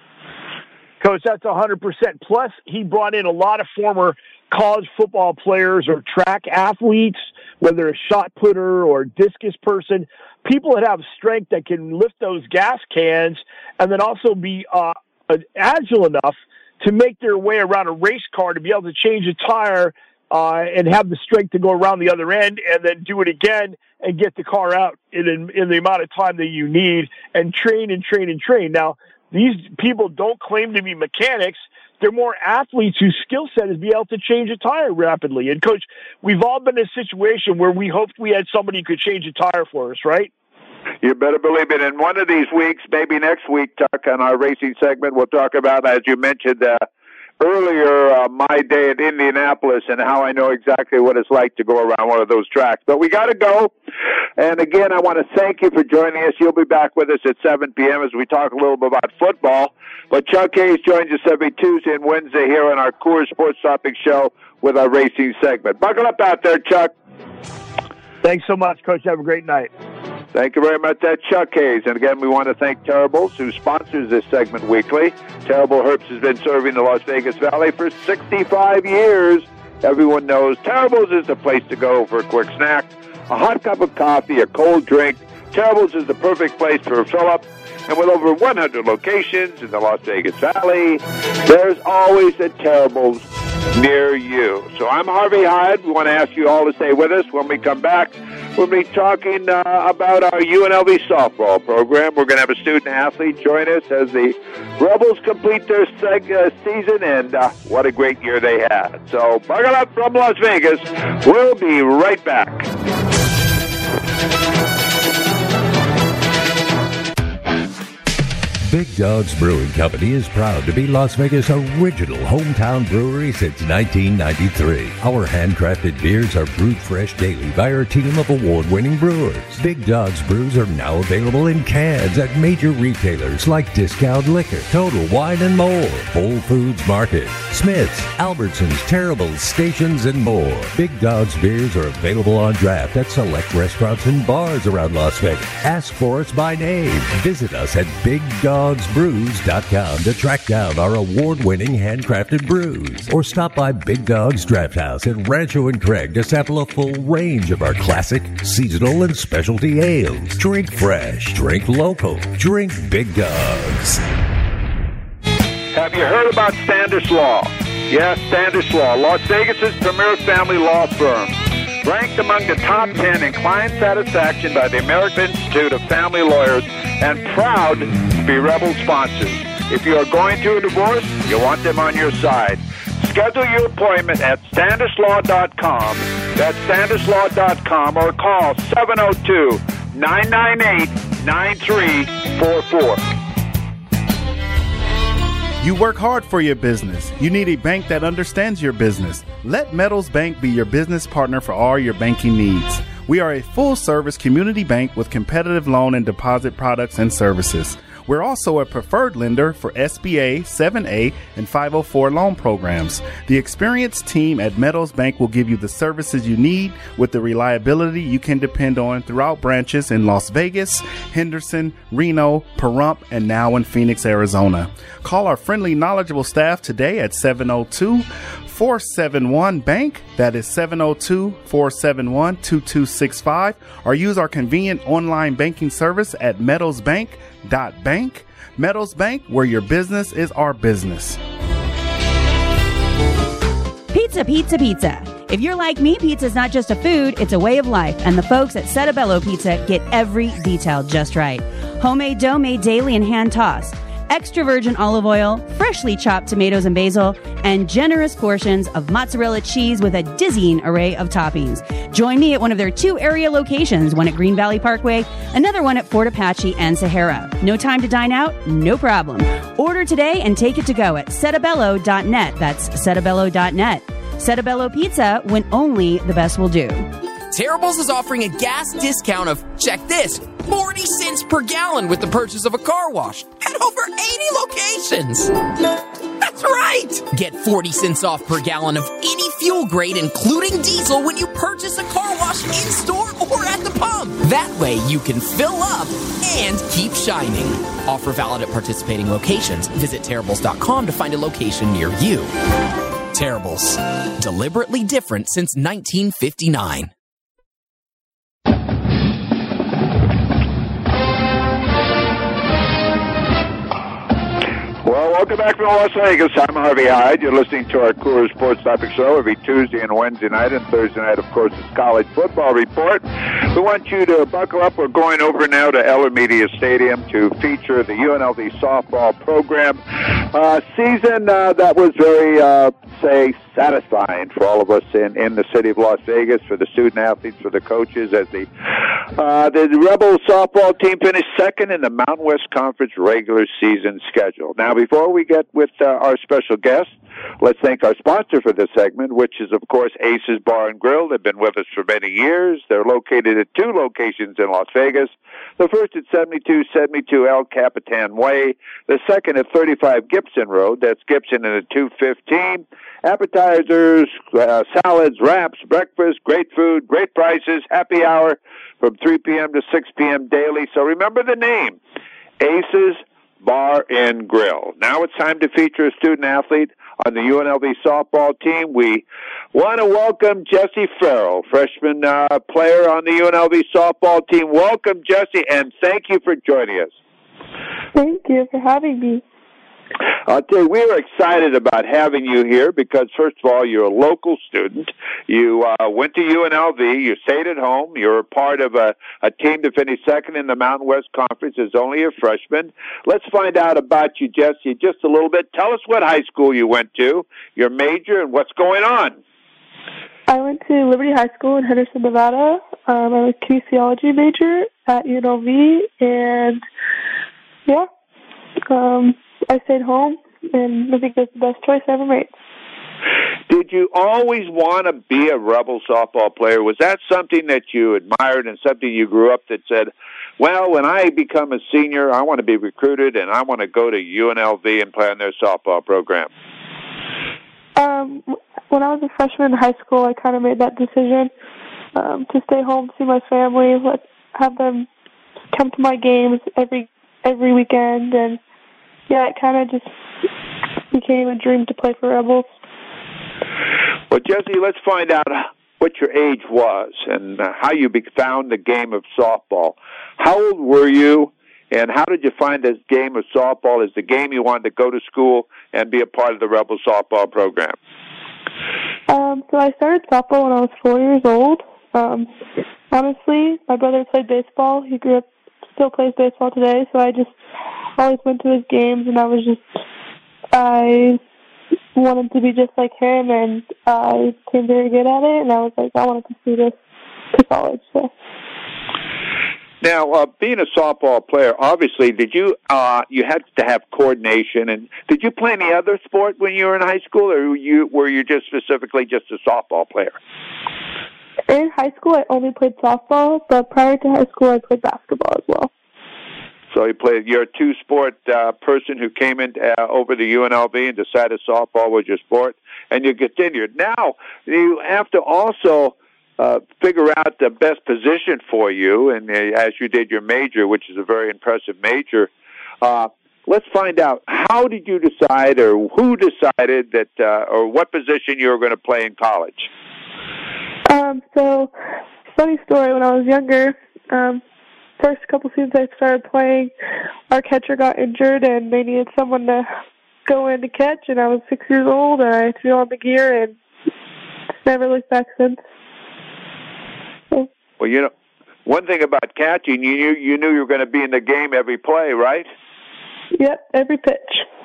Coach, that's one hundred percent. Plus, he brought in a lot of former college football players or track athletes, whether a shot putter or discus person, people that have strength that can lift those gas cans and then also be uh, agile enough to make their way around a race car to be able to change a tire uh, and have the strength to go around the other end and then do it again and get the car out in, in, in the amount of time that you need and train and train and train. Now, these people don't claim to be mechanics. They're more athletes whose skill set is be able to change a tire rapidly. And, Coach, we've all been in a situation where we hoped we had somebody who could change a tire for us, right? You better believe it. In one of these weeks, maybe next week, Chuck, on our racing segment, we'll talk about, as you mentioned uh, earlier, uh, my day at Indianapolis and how I know exactly what it's like to go around one of those tracks. But we got to go. And, again, I want to thank you for joining us. You'll be back with us at seven p.m. as we talk a little bit about football. But Chuck Hayes joins us every Tuesday and Wednesday here on our Coors Sports Topic Show with our racing segment. Buckle up out there, Chuck. Thanks so much, Coach. Have a great night. Thank you very much. That's Chuck Hayes. And again, we want to thank Terribles, who sponsors this segment weekly. Terrible Herbs has been serving the Las Vegas Valley for sixty-five years. Everyone knows Terribles is the place to go for a quick snack, a hot cup of coffee, a cold drink. Terribles is the perfect place for a fill-up. And with over one hundred locations in the Las Vegas Valley, there's always a Terribles near you. So I'm Harvey Hyde. We want to ask you all to stay with us. When we come back, we'll be talking uh, about our U N L V softball program. We're going to have a student-athlete join us as the Rebels complete their seg- uh, season, and uh, what a great year they had. So buckle up from Las Vegas. We'll be right back. Big Dogs Brewing Company is proud to be Las Vegas' original hometown brewery since nineteen ninety-three. Our handcrafted beers are brewed fresh daily by our team of award-winning brewers. Big Dogs brews are now available in cans at major retailers like Discount Liquor, Total Wine and More, Whole Foods Market, Smith's, Albertsons, Terribles, Stations, and more. Big Dogs beers are available on draft at select restaurants and bars around Las Vegas. Ask for us by name. Visit us at Big Dogs dogs brews dot com to track down our award-winning handcrafted brews, or stop by Big Dogs Draft House at Rancho and Craig to sample a full range of our classic, seasonal, and specialty ales. Drink fresh, drink local, drink Big Dogs. Have you heard about Standish Law? Yes, Standish Law, Las Vegas' premier family law firm. Ranked among the top ten in client satisfaction by the American Institute of Family Lawyers, and proud to be Rebel sponsors. If you are going through a divorce, you want them on your side. Schedule your appointment at standish law dot com. That's standish law dot com, or call seven oh two, nine nine eight, nine three four four. You work hard for your business. You need a bank that understands your business. Let Metals Bank be your business partner for all your banking needs. We are a full-service community bank with competitive loan and deposit products and services. We're also a preferred lender for S B A, seven A, and five oh four loan programs. The experienced team at Metals Bank will give you the services you need with the reliability you can depend on throughout branches in Las Vegas, Henderson, Reno, Pahrump, and now in Phoenix, Arizona. Call our friendly, knowledgeable staff today at seven oh two, four seven one, bank. That is seven oh two, four seven one, two two six five. Or use our convenient online banking service at metals bank dot bank. Metals Bank, where your business is our business. Pizza, pizza, pizza. If you're like me, pizza's not just a food, it's a way of life. And the folks at Settebello Pizza get every detail just right. Homemade dough made daily and hand-tossed. Extra virgin olive oil, freshly chopped tomatoes and basil, and generous portions of mozzarella cheese with a dizzying array of toppings. Join me at one of their two area locations, one at Green Valley Parkway, another one at Fort Apache and Sahara. No time to dine out? No problem. Order today and take it to go at settebello dot net. That's settebello dot net. Settebello Pizza, when only the best will do. Terribles is offering a gas discount of, check this, forty cents per gallon with the purchase of a car wash at over eighty locations. That's right! Get forty cents off per gallon of any fuel grade, including diesel, when you purchase a car wash in-store or at the pump. That way you can fill up and keep shining. Offer valid at participating locations. Visit Terribles dot com to find a location near you. Terribles. Deliberately different since nineteen fifty-nine. Well, welcome back from Las Vegas. I'm Harvey Hyde. You're listening to our Coors Sports Topic Show every Tuesday and Wednesday night, and Thursday night, of course, is College Football Report. We want you to buckle up. We're going over now to Eller Media Stadium to feature the U N L V softball program. Uh, season uh, that was very, uh, say, satisfying for all of us in, in the city of Las Vegas, for the student-athletes, for the coaches, as the, uh, the Rebels softball team finished second in the Mountain West Conference regular season schedule. Now, before we get with uh, our special guest, let's thank our sponsor for this segment, which is, of course, Aces Bar and Grill. They've been with us for many years. They're located at two locations in Las Vegas. The first at seventy-two seventy-two El Capitan Way. The second at thirty-five Gibson Road. That's Gibson and at two fifteen. Appetizers, uh, salads, wraps, breakfast, great food, great prices, happy hour from three p.m. to six p.m. daily. So remember the name, Aces Bar and Grill. Now it's time to feature a student athlete on the U N L V softball team. We want to welcome Jesse Farrell, freshman uh, player on the U N L V softball team. Welcome, Jesse, and thank you for joining us. Thank you for having me. I'll tell you, we are excited about having you here because, first of all, you're a local student. You uh, went to U N L V. You stayed at home. You're a part of a, a team to finish second in the Mountain West Conference as only a freshman. Let's find out about you, Jesse, just a little bit. Tell us what high school you went to, your major, and what's going on. I went to Liberty High School in Henderson, Nevada. Um, I'm a kinesiology major at U N L V, and, yeah, um... I stayed home, and I think that's the best choice I ever made. Did you always want to be a Rebel softball player? Was that something that you admired and something you grew up that said, well, when I become a senior, I want to be recruited, and I want to go to U N L V and play on their softball program? Um, when I was a freshman in high school, I kind of made that decision um, to stay home, see my family, let, have them come to my games every every weekend, and yeah, it kind of just became a dream to play for Rebels. Well, Jesse, let's find out what your age was and how you found the game of softball. How old were you, and how did you find this game of softball as the game you wanted to go to school and be a part of the Rebel softball program? Um, so I started softball when I was four years old. Um, honestly, my brother played baseball. He grew up, still plays baseball today, so I just always went to his games, and I was just, I wanted to be just like him, and I became very good at it, and I was like, I want to pursue this to college. So. Now, uh, being a softball player, obviously, did you, uh, you had to have coordination, and did you play any other sport when you were in high school, or were you, were you just specifically just a softball player? In high school, I only played softball, but prior to high school, I played basketball as well. So you played. You're a two-sport uh, person who came in uh, over to U N L V and decided softball was your sport, and you continued. Now you have to also uh, figure out the best position for you, and uh, as you did your major, which is a very impressive major. Uh, let's find out, how did you decide, or who decided that, uh, or what position you were going to play in college? Um. So, funny story. When I was younger. Um, First couple seasons I started playing, our catcher got injured, and they needed someone to go in to catch, and I was six years old, and I threw on the gear, and never looked back since. So. Well, you know, one thing about catching, you knew you knew you were going to be in the game every play, right? Yep, every pitch.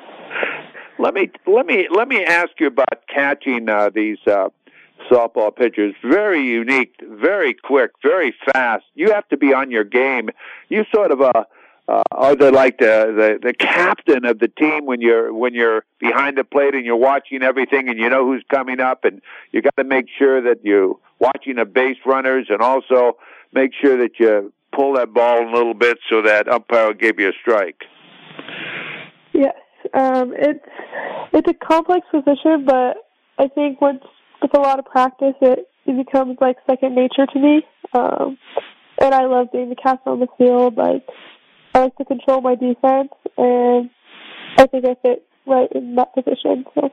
Let me let me let me ask you about catching uh, these. Uh, softball pitchers. Very unique, very quick, very fast. You have to be on your game. You sort of uh, uh, are they like the, the the captain of the team when you're when you're behind the plate and you're watching everything and you know who's coming up, and you got to make sure that you're watching the base runners and also make sure that you pull that ball a little bit so that umpire will give you a strike. Yes, um, it's it's a complex position, but I think once with a lot of practice, it, it becomes like second nature to me. Um, and I love being the captain on the field. Like, I like to control my defense, and I think I fit right in that position. So.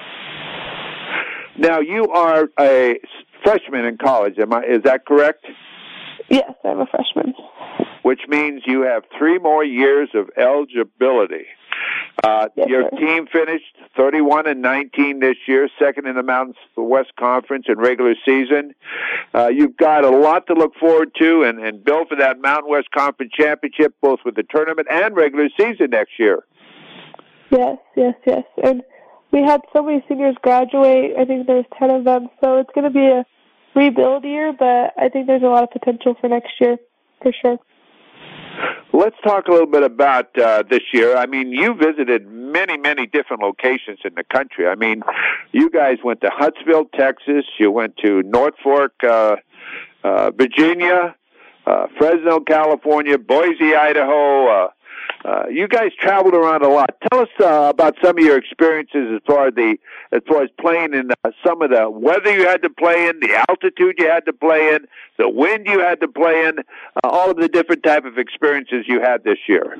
Now, you are a freshman in college, am I? Is that correct? Yes, I'm a freshman. Which means you have three more years of eligibility. Uh, yes, your sir. team finished thirty-one and nineteen this year, second in the Mountain West Conference in regular season. Uh, you've got a lot to look forward to and, and build for that Mountain West Conference championship, both with the tournament and regular season next year. Yes, yes, yes. And we had so many seniors graduate. I think there's ten of them. So it's going to be a rebuild year, but I think there's a lot of potential for next year, for sure. Let's talk a little bit about uh, this year. I mean, you visited many, many different locations in the country. I mean, you guys went to Huntsville, Texas. You went to North Fork, uh, uh, Virginia, uh, Fresno, California, Boise, Idaho. Uh, uh, you guys traveled around a lot. Tell us uh, about some of your experiences as far as the as far as playing in uh, some of the weather you had to play in, the altitude you had to play in, the wind you had to play in, uh, all of the different type of experiences you had this year.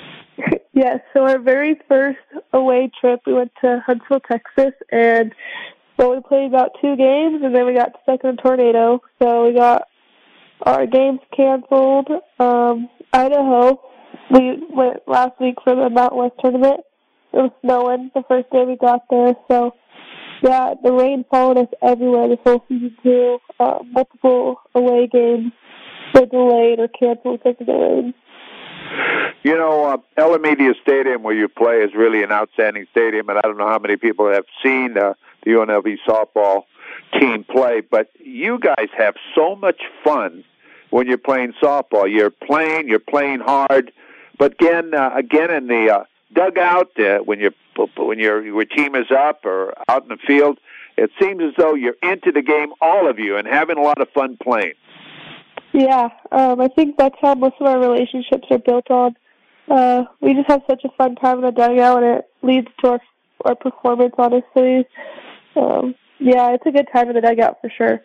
Yes, so our very first away trip, we went to Huntsville, Texas, and well, we played about two games, and then we got stuck in a tornado, so we got our games canceled. Um, Idaho, we went last week for the Mountain West tournament. It was snowing the first day we got there, so yeah, the rain followed us everywhere this whole season too. Uh, multiple away games were delayed or canceled because of the rain. You know, uh, Alameda Stadium where you play is really an outstanding stadium, and I don't know how many people have seen uh, the U N L V softball team play, but you guys have so much fun when you're playing softball. You're playing, you're playing hard, but again, uh, again in the uh, dugout uh, when you when your your team is up or out in the field, it seems as though you're into the game, all of you, and having a lot of fun playing. Yeah, um, I think that's how most of our relationships are built on. Uh, we just have such a fun time in the dugout, and it leads to our, our performance, honestly. Um, yeah, it's a good time in the dugout for sure.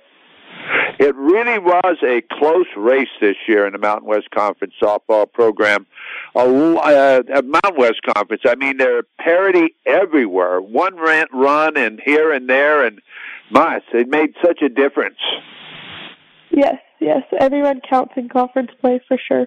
It really was a close race this year in the Mountain West Conference softball program. A, uh, a Mountain West Conference, I mean, there's parity everywhere. One run, run and here and there, and my, it made such a difference. Yes, yes, everyone counts in conference play for sure.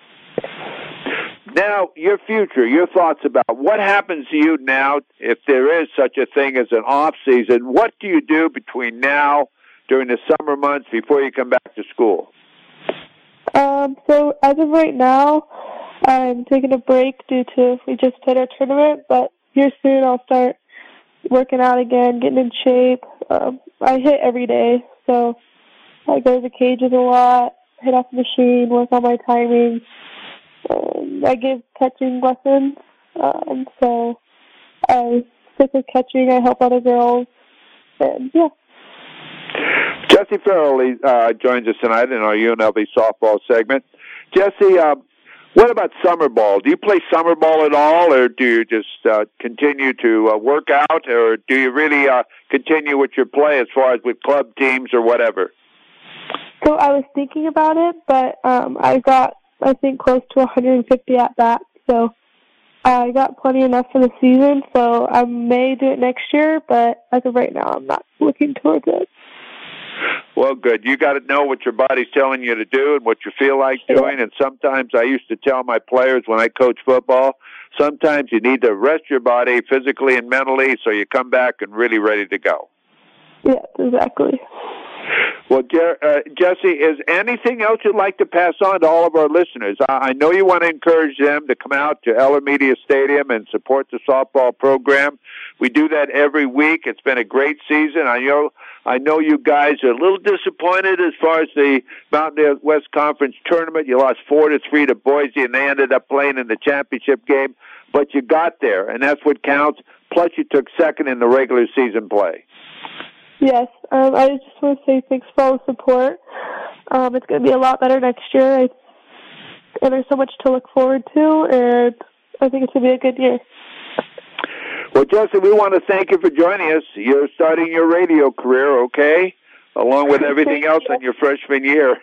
Now, your future, your thoughts about what happens to you now if there is such a thing as an off season. What do you do between now, during the summer months, before you come back to school? Um, so as of right now, I'm taking a break due to we just played our tournament, but here soon I'll start working out again, getting in shape. Um, I hit every day, so I go to the cages a lot, hit off the machine, work on my timing. Um, I give catching lessons, um, so I stick with catching. I help other girls, and yeah. Jesse Farrell uh, joins us tonight in our U N L V softball segment. Jesse, uh, what about summer ball? Do you play summer ball at all, or do you just uh, continue to uh, work out, or do you really uh, continue with your play as far as with club teams or whatever? So I was thinking about it, but um, I got, I think, close to one hundred fifty at-bats, so I got plenty enough for the season, so I may do it next year, but as of right now, I'm not looking towards it. Well, good. You got to know what your body's telling you to do and what you feel like doing. And sometimes I used to tell my players when I coach football, sometimes you need to rest your body physically and mentally so you come back and really ready to go. Yeah, exactly. Well, Jer- uh, Jesse, is anything else you'd like to pass on to all of our listeners? I, I know you want to encourage them to come out to Eller Media Stadium and support the softball program. We do that every week. It's been a great season. I know I know you guys are a little disappointed as far as the Mountain West Conference tournament. You lost four to three to Boise, and they ended up playing in the championship game. But you got there, and that's what counts. Plus, you took second in the regular season play. Yes, um, I just want to say thanks for all the support. Um, it's going to be a lot better next year, I, and there's so much to look forward to, and I think it's going to be a good year. Well, Jesse, we want to thank you for joining us. You're starting your radio career, okay, along with everything else in your freshman year.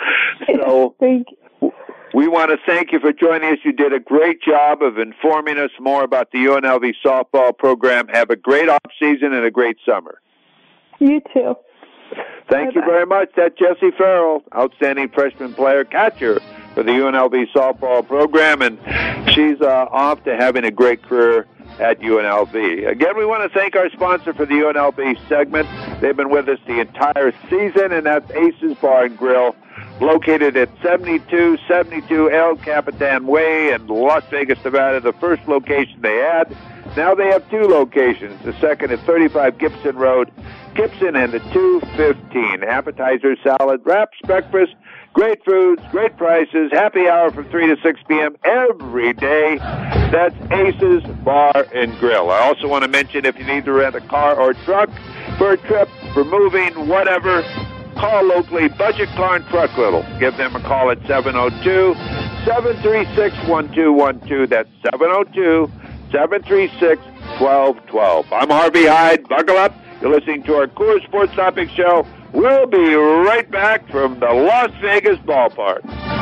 So thank you. We want to thank you for joining us. You did a great job of informing us more about the U N L V softball program. Have a great off season and a great summer. You too. Thank Bye-bye. you very much. That's Jessie Farrell, outstanding freshman player, catcher for the U N L V softball program, and she's uh, off to having a great career at U N L V. Again, we want to thank our sponsor for the U N L V segment. They've been with us the entire season, and that's Aces Bar and Grill, located at seventy-two seventy-two El Capitan Way in Las Vegas, Nevada, the first location they had. Now they have two locations, the second at thirty-five Gibson Road, Gibson, and the two fifteen. Appetizer, salad, wraps, breakfast, great foods, great prices, happy hour from three to six p.m. every day. That's Aces Bar and Grill. I also want to mention if you need to rent a car or truck for a trip, for moving, whatever, call locally Budget Car and Truck Little. Give them a call at seven oh two, seven three six, one two one two. That's seven oh two, seven three six, one two one two. I'm Harvey Hyde. Buckle up. You're listening to our Coors Sports Topic Show. We'll be right back from the Las Vegas ballpark.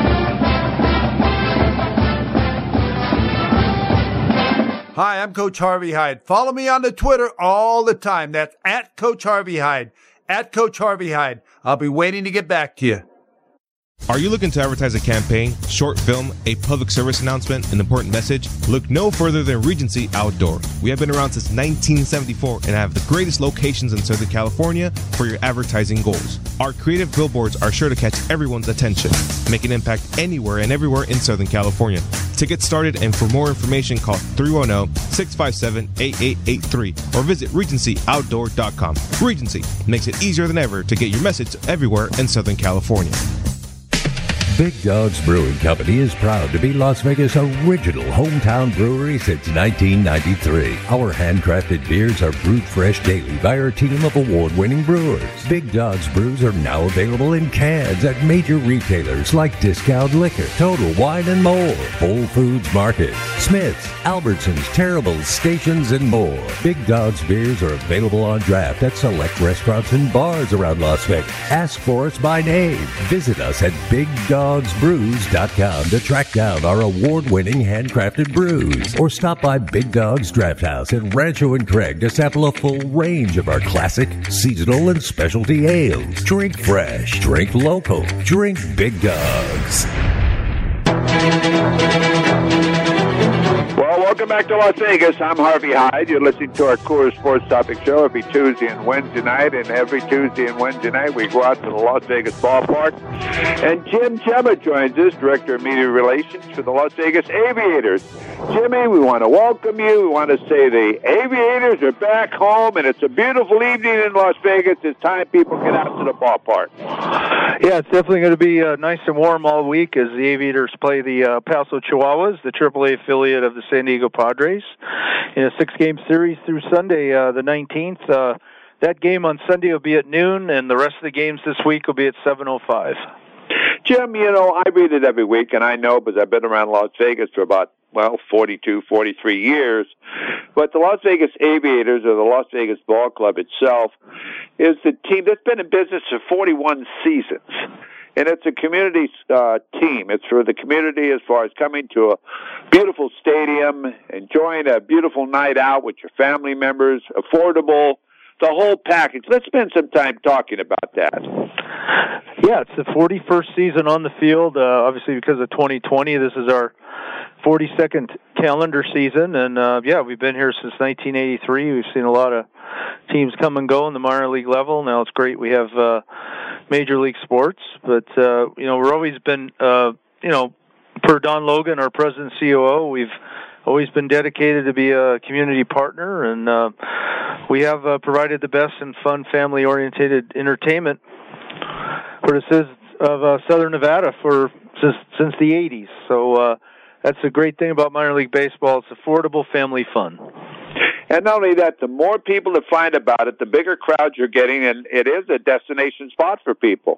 Hi, I'm Coach Harvey Hyde. Follow me on the Twitter all the time. That's at Coach Harvey Hyde. At Coach Harvey Hyde. I'll be waiting to get back to you. Are you looking to advertise a campaign, short film, a public service announcement, an important message? Look no further than Regency Outdoor. We have been around since nineteen seventy-four and have the greatest locations in Southern California for your advertising goals. Our creative billboards are sure to catch everyone's attention. Make an impact anywhere and everywhere in Southern California. To get started and for more information, call three one zero, six five seven, eight eight eight three or visit Regency Outdoor dot com. Regency makes it easier than ever to get your message everywhere in Southern California. Big Dogs Brewing Company is proud to be Las Vegas' original hometown brewery since nineteen ninety-three. Our handcrafted beers are brewed fresh daily by our team of award-winning brewers. Big Dogs brews are now available in cans at major retailers like Discount Liquor, Total Wine and more, Whole Foods Market, Smith's, Albertsons, Terrible's, Stations, and more. Big Dogs beers are available on draft at select restaurants and bars around Las Vegas. Ask for us by name. Visit us at Big Dogs Brews dot com to track down our award-winning handcrafted brews, or stop by Big Dog's Draft House at Rancho and Craig to sample a full range of our classic, seasonal, and specialty ales. Drink fresh, drink local, drink Big Dogs. Well, welcome back to Las Vegas. I'm Harvey Hyde. You're listening to our Coors Sports Topic Show every Tuesday and Wednesday night. And every Tuesday and Wednesday night, we go out to the Las Vegas ballpark. And Jim Chema joins us, Director of Media Relations for the Las Vegas Aviators. Jimmy, we want to welcome you. We want to say the Aviators are back home, and it's a beautiful evening in Las Vegas. It's time people get out to the ballpark. Yeah, it's definitely going to be uh, nice and warm all week as the Aviators play the uh, Paso Chihuahuas, the triple A affiliate of the San Diego Padres, in a six-game series through Sunday, uh, the nineteenth. Uh, that game on Sunday will be at noon, and the rest of the games this week will be at seven oh five. Jim, you know, I read it every week, and I know because I've been around Las Vegas for about, well, forty-two, forty-three years. But the Las Vegas Aviators, or the Las Vegas Ball Club itself, is the team that's been in business for forty-one seasons. And it's a community uh, team. It's for the community as far as coming to a beautiful stadium, enjoying a beautiful night out with your family members, affordable, the whole package. Let's spend some time talking about that. Yeah, it's the forty-first season on the field. Uh, obviously, because of twenty twenty, this is our forty-second calendar season. And, uh, yeah, we've been here since nineteen eighty-three. We've seen a lot of teams come and go in the minor league level. Now it's great we have uh, major league sports. But, uh, you know, we've always been, uh, you know, per Don Logan, our president and C O O, we've always been dedicated to be a community partner, and uh, we have uh, provided the best and fun, family-oriented entertainment for the citizens of uh, Southern Nevada for since since the eighties. So uh, that's a great thing about minor league baseball. It's affordable family fun. And not only that, the more people that find about it, the bigger crowds you're getting, and it is a destination spot for people.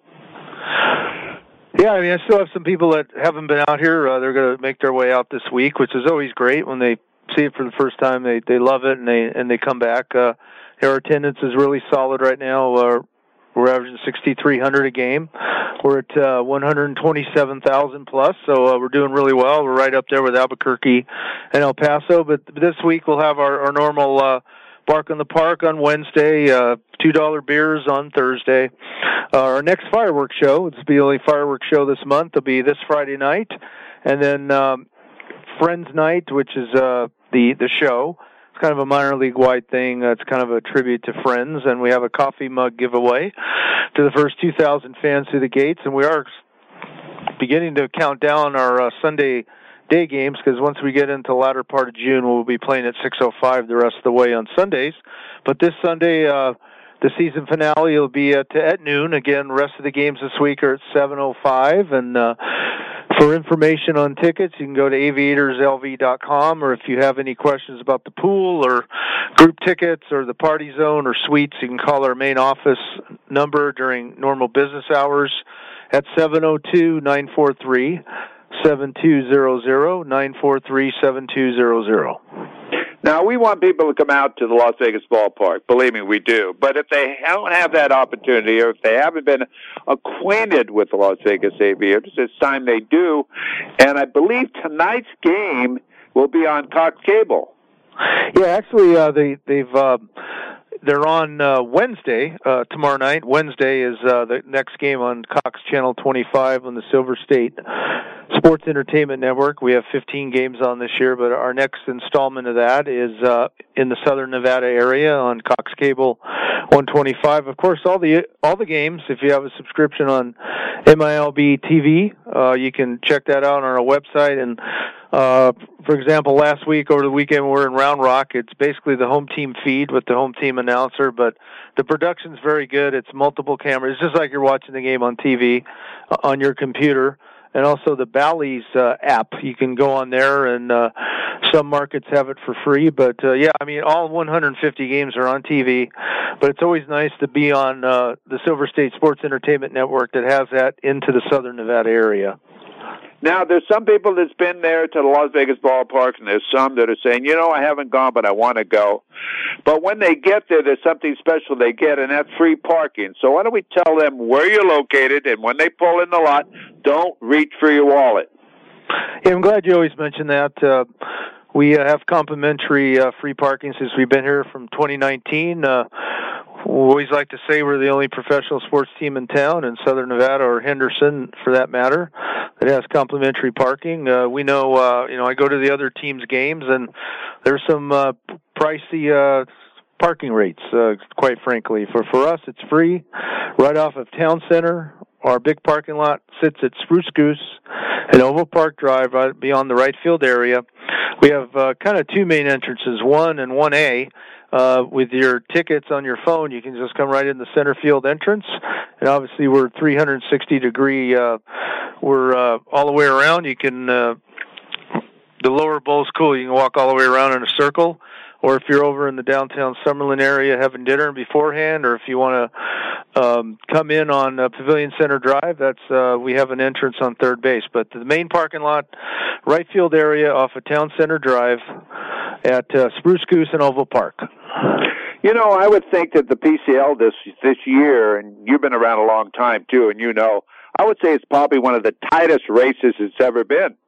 Yeah, I mean, I still have some people that haven't been out here. Uh, they're going to make their way out this week, which is always great when they see it for the first time. They they love it, and they and they come back. Uh, our attendance is really solid right now. Uh, we're averaging sixty-three hundred a game. We're at uh, one hundred twenty-seven thousand plus, so uh, we're doing really well. We're right up there with Albuquerque and El Paso. But this week we'll have our, our normal uh, Bark in the Park on Wednesday, uh, two dollar beers on Thursday. Uh, our next fireworks show, it's the only fireworks show this month, will be this Friday night. And then um, Friends Night, which is uh, the, the show. It's kind of a minor league-wide thing. Uh, it's kind of a tribute to Friends. And we have a coffee mug giveaway to the first two thousand fans through the gates. And we are beginning to count down our uh, Sunday day games, because once we get into the latter part of June, we'll be playing at six oh five the rest of the way on Sundays. But this Sunday, uh, the season finale will be at, at noon. Again, the rest of the games this week are at seven oh five. And uh, for information on tickets, you can go to aviators l v dot com, or if you have any questions about the pool or group tickets or the party zone or suites, you can call our main office number during normal business hours at seven oh two, nine four three, seven two zero zero, nine four three, seven two zero zero. Now, we want people to come out to the Las Vegas ballpark. Believe me, we do. But if they don't have that opportunity, or if they haven't been acquainted with the Las Vegas Aviators, it's time they do. And I believe tonight's game will be on Cox Cable. Yeah, actually, uh, they, they've... Uh, They're on uh, Wednesday, uh, tomorrow night. Wednesday is uh, the next game on Cox Channel twenty-five on the Silver State Sports Entertainment Network. We have fifteen games on this year, but our next installment of that is uh, in the Southern Nevada area on Cox Cable one twenty-five. Of course, all the all the games, if you have a subscription on M I L B T V, uh, you can check that out on our website. And Uh, for example, last week, over the weekend, we were in Round Rock. It's basically the home team feed with the home team announcer, but the production's very good. It's multiple cameras. It's just like you're watching the game on T V, uh, on your computer. And also the Bally's uh, app. You can go on there, and uh, some markets have it for free. But, uh, yeah, I mean, all one hundred fifty games are on T V. But it's always nice to be on uh, the Silver State Sports Entertainment Network that has that into the Southern Nevada area. Now, there's some people that's been there to the Las Vegas ballpark, and there's some that are saying, you know, I haven't gone, but I want to go. But when they get there, there's something special they get, and that's free parking. So why don't we tell them where you're located, and when they pull in the lot, don't reach for your wallet. Yeah, I'm glad you always mention that. Uh, we uh, have complimentary uh, free parking since we've been here from twenty nineteen. Uh, we always like to say we're the only professional sports team in town, in Southern Nevada, or Henderson for that matter, that has complimentary parking. Uh, we know, uh, you know, I go to the other teams' games, and there's some uh, pricey uh, parking rates, uh, quite frankly. For, for us, it's free, right off of Town Center. Our big parking lot sits at Spruce Goose and Oval Park Drive, right beyond the right field area. We have uh, kind of two main entrances, one and one A. Uh, with your tickets on your phone, you can just come right in the center field entrance. And obviously, we're three hundred sixty degree. Uh, we're uh, all the way around. You can. Uh, the lower bowl's cool. You can walk all the way around in a circle. Or if you're over in the downtown Summerlin area having dinner beforehand, or if you want to um, come in on uh, Pavilion Center Drive, that's uh, we have an entrance on third base. But the main parking lot, right field area off of Town Center Drive at uh, Spruce Goose and Oval Park. You know, I would think that the P C L this this year, and you've been around a long time too, and you know, I would say it's probably one of the tightest races it's ever been.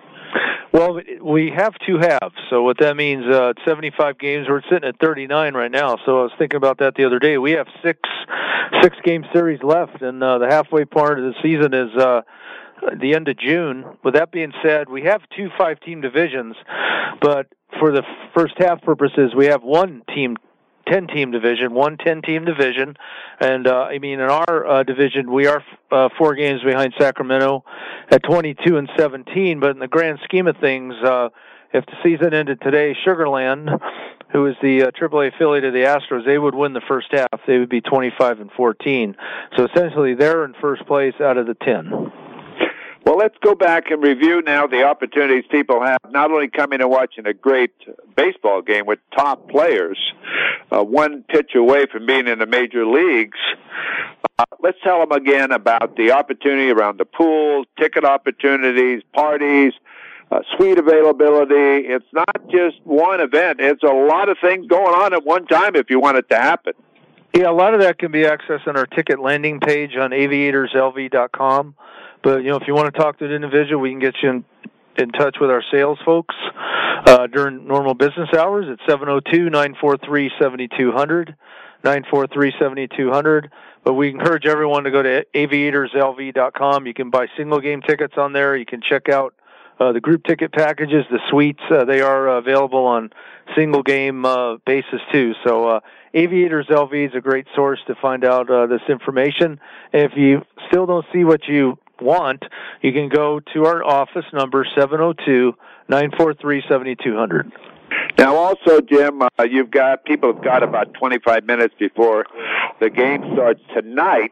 Well, we have two halves, so what that means, uh, seventy-five games, we're sitting at thirty-nine right now, so I was thinking about that the other day. We have six, six-game series left, and uh, the halfway part of the season is uh, the end of June. With that being said, we have two five-team divisions, but for the first half purposes, we have one team ten-team division, one ten-team division. And, uh, I mean, in our uh, division, we are uh, four games behind Sacramento at twenty-two and seventeen. But in the grand scheme of things, uh, if the season ended today, Sugar Land, who is the uh, triple A affiliate of the Astros, they would win the first half. They would be twenty-five and fourteen. So essentially, they're in first place out of the ten. Well, let's go back and review now the opportunities people have, not only coming and watching a great baseball game with top players, uh, one pitch away from being in the major leagues. Uh, let's tell them again about the opportunity around the pool, ticket opportunities, parties, uh, suite availability. It's not just one event. It's a lot of things going on at one time if you want it to happen. Yeah, a lot of that can be accessed on our ticket landing page on aviators L V dot com. But, you know, if you want to talk to an individual, we can get you in, in touch with our sales folks uh, during normal business hours at seven oh two, nine four three, seven two zero zero, nine four three, seven two zero zero. But we encourage everyone to go to aviators L V dot com. You can buy single-game tickets on there. You can check out uh, the group ticket packages, the suites. Uh, they are uh, available on single-game uh, basis, too. So uh, Aviators L V is a great source to find out uh, this information. If you still don't see what you want, you can go to our office number, seven oh two, nine four three, seven two zero zero. Now, also, Jim, uh, you've got people have got about twenty-five minutes before the game starts tonight.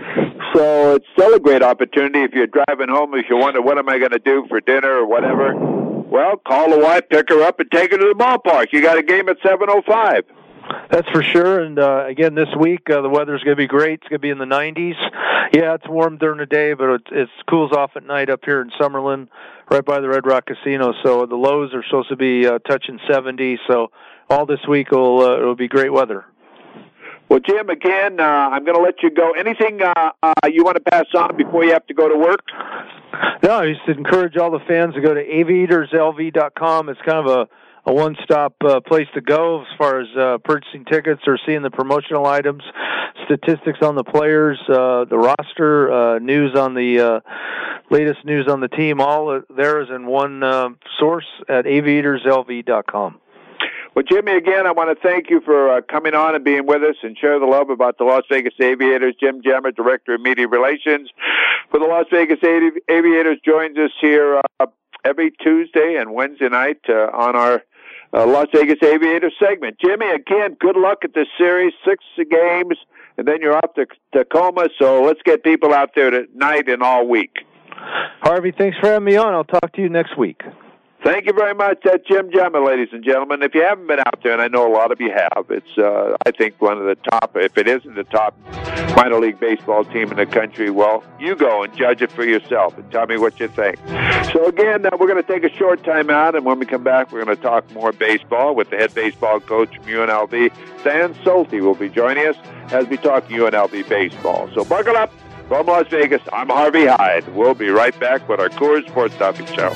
So it's still a great opportunity if you're driving home, if you wonder, what am I going to do for dinner or whatever? Well, call the wife, pick her up, and take her to the ballpark. You got a game at seven oh five. That's for sure. And, uh, again, this week, uh, the weather's going to be great. It's going to be in the nineties. Yeah, it's warm during the day, but it, it cools off at night up here in Summerlin, right by the Red Rock Casino. So the lows are supposed to be uh, touching seventy. So all this week will uh, it'll be great weather. Well, Jim, again, uh, I'm going to let you go. Anything uh, uh, you want to pass on before you have to go to work? No, I just encourage all the fans to go to aviators L V dot com. It's kind of a a one-stop uh, place to go as far as uh, purchasing tickets or seeing the promotional items, statistics on the players, uh, the roster, uh, news on the uh, latest news on the team. All there is in one uh, source at aviators L V dot com. Well, Jimmy, again, I want to thank you for uh, coming on and being with us and share the love about the Las Vegas Aviators. Jim Gemmer, Director of Media Relations for the Las Vegas Avi- Aviators, joins us here uh, every Tuesday and Wednesday night uh, on our Uh, Las Vegas Aviators segment. Jimmy, again, good luck at this series, six games, and then you're off to Tacoma, so let's get people out there tonight and all week. Harvey, thanks for having me on. I'll talk to you next week. Thank you very much. That's Jim Gemmer, ladies and gentlemen. If you haven't been out there, and I know a lot of you have, it's, uh, I think, one of the top, if it isn't the top minor league baseball team in the country, well, you go and judge it for yourself and tell me what you think. So, again, uh, we're going to take a short time out, and when we come back, we're going to talk more baseball with the head baseball coach from U N L V. Stan Solte will be joining us as we talk U N L V baseball. So buckle up. From Las Vegas, I'm Harvey Hyde. We'll be right back with our Coors Sports Topic Show.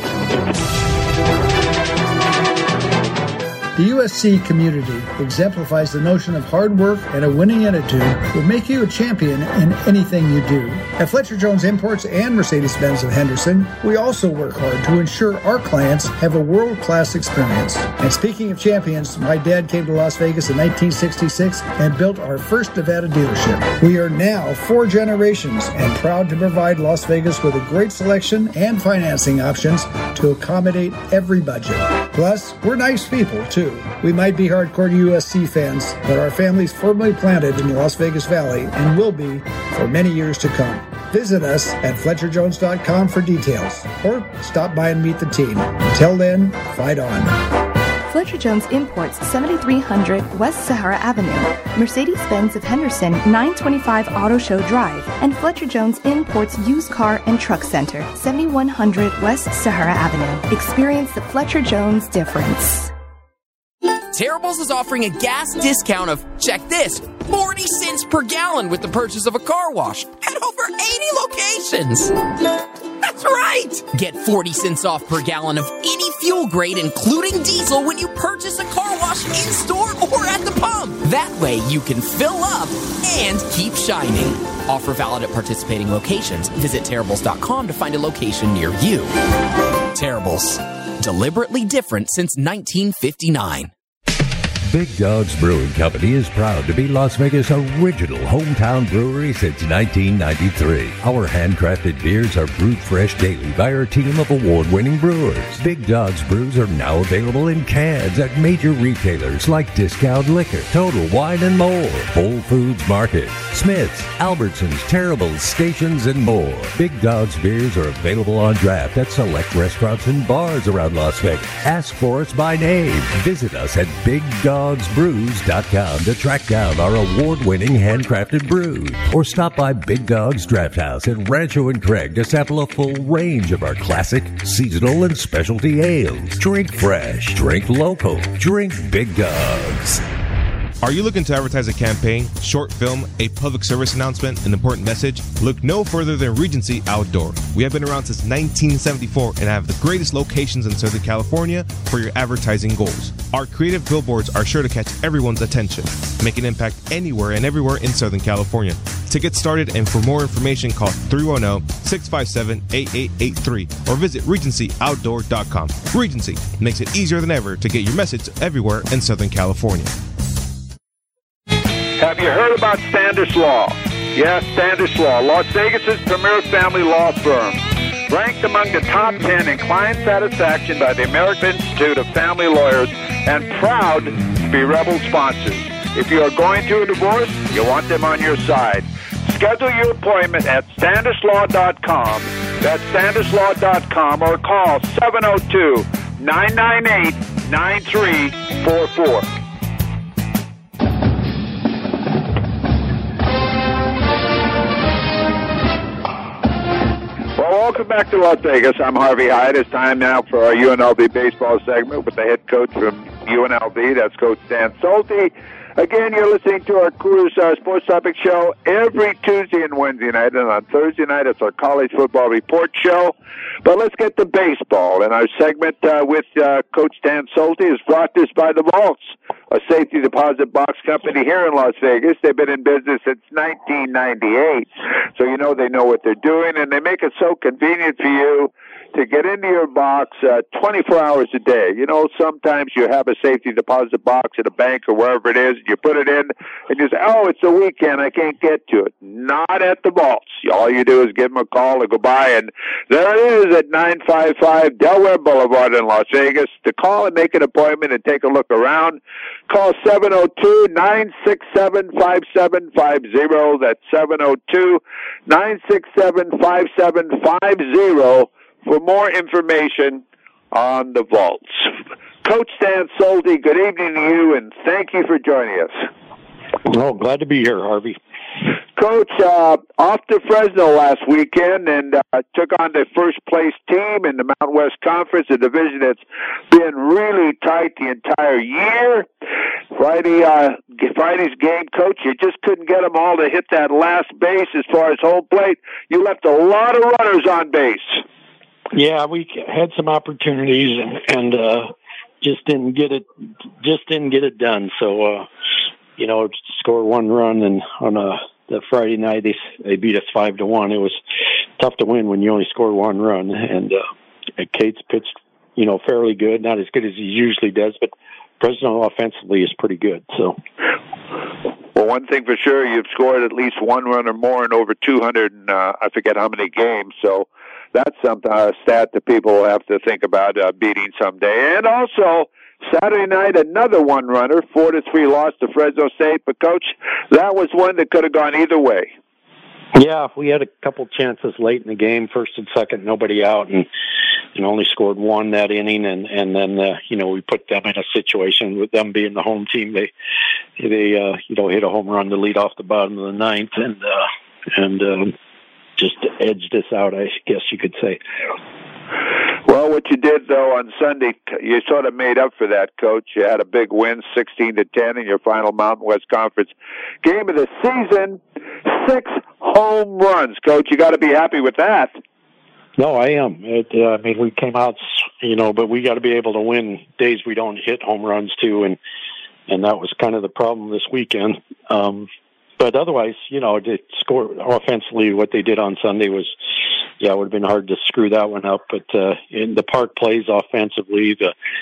The U S C community exemplifies the notion of hard work and a winning attitude will make you a champion in anything you do. At Fletcher Jones Imports and Mercedes-Benz of Henderson, we also work hard to ensure our clients have a world-class experience. And speaking of champions, my dad came to Las Vegas in nineteen sixty-six and built our first Nevada dealership. We are now four generations and proud to provide Las Vegas with a great selection and financing options to accommodate every budget. Plus, we're nice people, too. We might be hardcore U S C fans, but our family's firmly planted in the Las Vegas Valley and will be for many years to come. Visit us at Fletcher Jones dot com for details, or stop by and meet the team. Until then, fight on. Fletcher Jones Imports, seventy-three hundred West Sahara Avenue, Mercedes-Benz of Henderson, nine twenty-five Auto Show Drive, and Fletcher Jones Imports Used Car and Truck Center, seventy-one hundred West Sahara Avenue. Experience the Fletcher Jones difference. Terribles is offering a gas discount of, check this, forty cents per gallon with the purchase of a car wash at over eighty locations. That's right! Get forty cents off per gallon of any fuel grade, including diesel, when you purchase a car wash in-store or at the pump. That way you can fill up and keep shining. Offer valid at participating locations. Visit Terribles dot com to find a location near you. Terribles. Deliberately different since nineteen fifty-nine. Big Dogs Brewing Company is proud to be Las Vegas' original hometown brewery since nineteen ninety-three. Our handcrafted beers are brewed fresh daily by our team of award-winning brewers. Big Dogs brews are now available in cans at major retailers like Discount Liquor, Total Wine and more, Whole Foods Market, Smith's, Albertsons, Terribles, Stations, and more. Big Dogs beers are available on draft at select restaurants and bars around Las Vegas. Ask for us by name. Visit us at big dogs brews dot com to track down our award-winning handcrafted brews, or stop by Big Dogs Draft House at Rancho and Craig to sample a full range of our classic, seasonal, and specialty ales. Drink fresh, drink local, drink Big Dogs. Are you looking to advertise a campaign, short film, a public service announcement, an important message? Look no further than Regency Outdoor. We have been around since nineteen seventy-four and have the greatest locations in Southern California for your advertising goals. Our creative billboards are sure to catch everyone's attention. Make an impact anywhere and everywhere in Southern California. To get started and for more information, call three one zero, six five seven, eight eight eight three or visit regency outdoor dot com. Regency makes it easier than ever to get your message everywhere in Southern California. Have you heard about Standish Law? Yes, Standish Law, Las Vegas' premier family law firm. Ranked among the top ten in client satisfaction by the American Institute of Family Lawyers and proud to be Rebel sponsors. If you are going through a divorce, you want them on your side. Schedule your appointment at standish law dot com. That's standish law dot com or call seven oh two, nine nine eight, nine three four four. Welcome back to Las Vegas. I'm Harvey Hyde. It's time now for our U N L V baseball segment with the head coach from U N L V. That's Coach Dan Solte. Again, you're listening to our Coors uh, Sports Topic show every Tuesday and Wednesday night, and on Thursday night it's our College Football Report show. But let's get to baseball. And our segment uh, with uh, Coach Dan Solte is brought to us by the Vaults, a safety deposit box company here in Las Vegas. They've been in business since nineteen ninety-eight, so you know they know what they're doing, and they make it so convenient for you to get into your box uh, twenty-four hours a day. You know, sometimes you have a safety deposit box at a bank or wherever it is, and you put it in, and you say, oh, it's a weekend, I can't get to it. Not at the Vaults. All you do is give them a call or go by, and there it is at nine five five Delaware Boulevard in Las Vegas. To call and make an appointment and take a look around, call seven oh two, nine six seven, five seven five zero. That's seven oh two, nine six seven, five seven five zero. For more information on the Vaults. Coach Dan Solte, good evening to you, and thank you for joining us. Oh, glad to be here, Harvey. Coach, uh, off to Fresno last weekend and uh, took on the first-place team in the Mountain West Conference, a division that's been really tight the entire year. Friday, uh, Friday's game, Coach, you just couldn't get them all to hit that last base as far as home plate. You left a lot of runners on base. Yeah, we had some opportunities and, and uh, just didn't get it. Just didn't get it done. So, uh, you know, score one run, and on a, the Friday night they they beat us five to one. It was tough to win when you only score one run. And uh, Cates pitched, you know, fairly good, not as good as he usually does, but Fresno offensively is pretty good. So. Well, one thing for sure, you've scored at least one run or more in over two hundred, and uh, I forget how many games. So that's something, a stat that people will have to think about uh, beating someday. And also, Saturday night, another one-runner, four to three loss to Fresno State. But, Coach, that was one that could have gone either way. Yeah, we had a couple chances late in the game, first and second, nobody out, and, and only scored one that inning. And, and then, uh, you know, we put them in a situation with them being the home team. They, they uh, you know, hit a home run to lead off the bottom of the ninth, and, uh, and, um, just edged us out, I guess you could say. Well, what you did, though, on Sunday, you sort of made up for that, Coach. You had a big win, sixteen to ten, in your final Mountain West Conference game of the season. Six home runs, Coach. You got to be happy with that. No, I am. It, uh, I mean, we came out, you know, but we got to be able to win days we don't hit home runs, too, and and that was kind of the problem this weekend. Um But otherwise, you know, to score offensively, what they did on Sunday was, yeah, it would have been hard to screw that one up. But uh, in the park plays offensively, the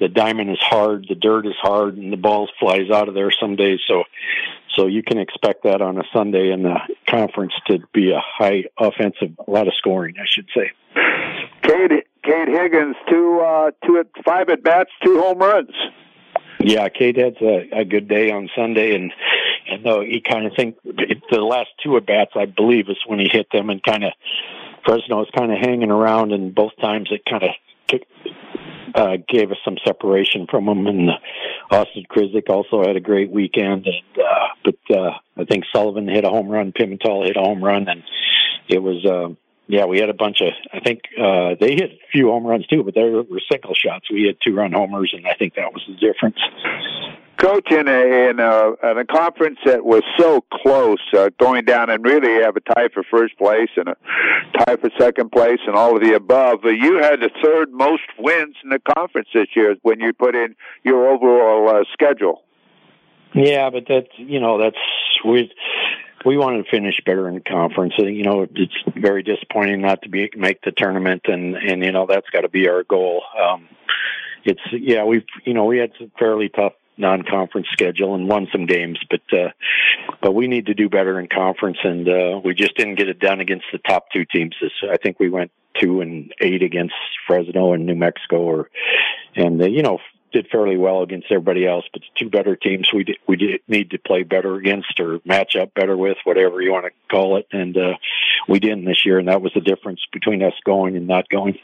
the diamond is hard, the dirt is hard, and the ball flies out of there some days. So, so you can expect that on a Sunday in the conference to be a high offensive, a lot of scoring, I should say. Cade, Cade Higgins, two, uh, two at five at bats, two home runs. Yeah, Cade had a, a good day on Sunday, and and though he kind of think the last two at bats, I believe, is when he hit them, and kind of Fresno was kind of hanging around, and both times it kind of uh, gave us some separation from him. And uh, Austin Krizik also had a great weekend, and uh, but uh, I think Sullivan hit a home run, Pimentel hit a home run, and it was. Uh, Yeah, we had a bunch of, I think uh, they hit a few home runs too, but they were single shots. We had two-run homers, and I think that was the difference. Coach, in a, in a, in a conference that was so close, uh, going down and really have a tie for first place and a tie for second place and all of the above, uh, you had the third most wins in the conference this year when you put in your overall uh, schedule. Yeah, but that's, you know, that's, we we wanted to finish better in the conference. And, you know, it's very disappointing not to be make the tournament, and, and you know, that's got to be our goal. Um, it's, yeah, we've, you know, we had some fairly tough non-conference schedule and won some games, but, uh, but we need to do better in conference, and, uh, we just didn't get it done against the top two teams. This, I think we went two and eight against Fresno and New Mexico, or, and, uh, you know, did fairly well against everybody else, but the two better teams we did, we did need to play better against or match up better with, whatever you want to call it. And, uh, we didn't this year, and that was the difference between us going and not going.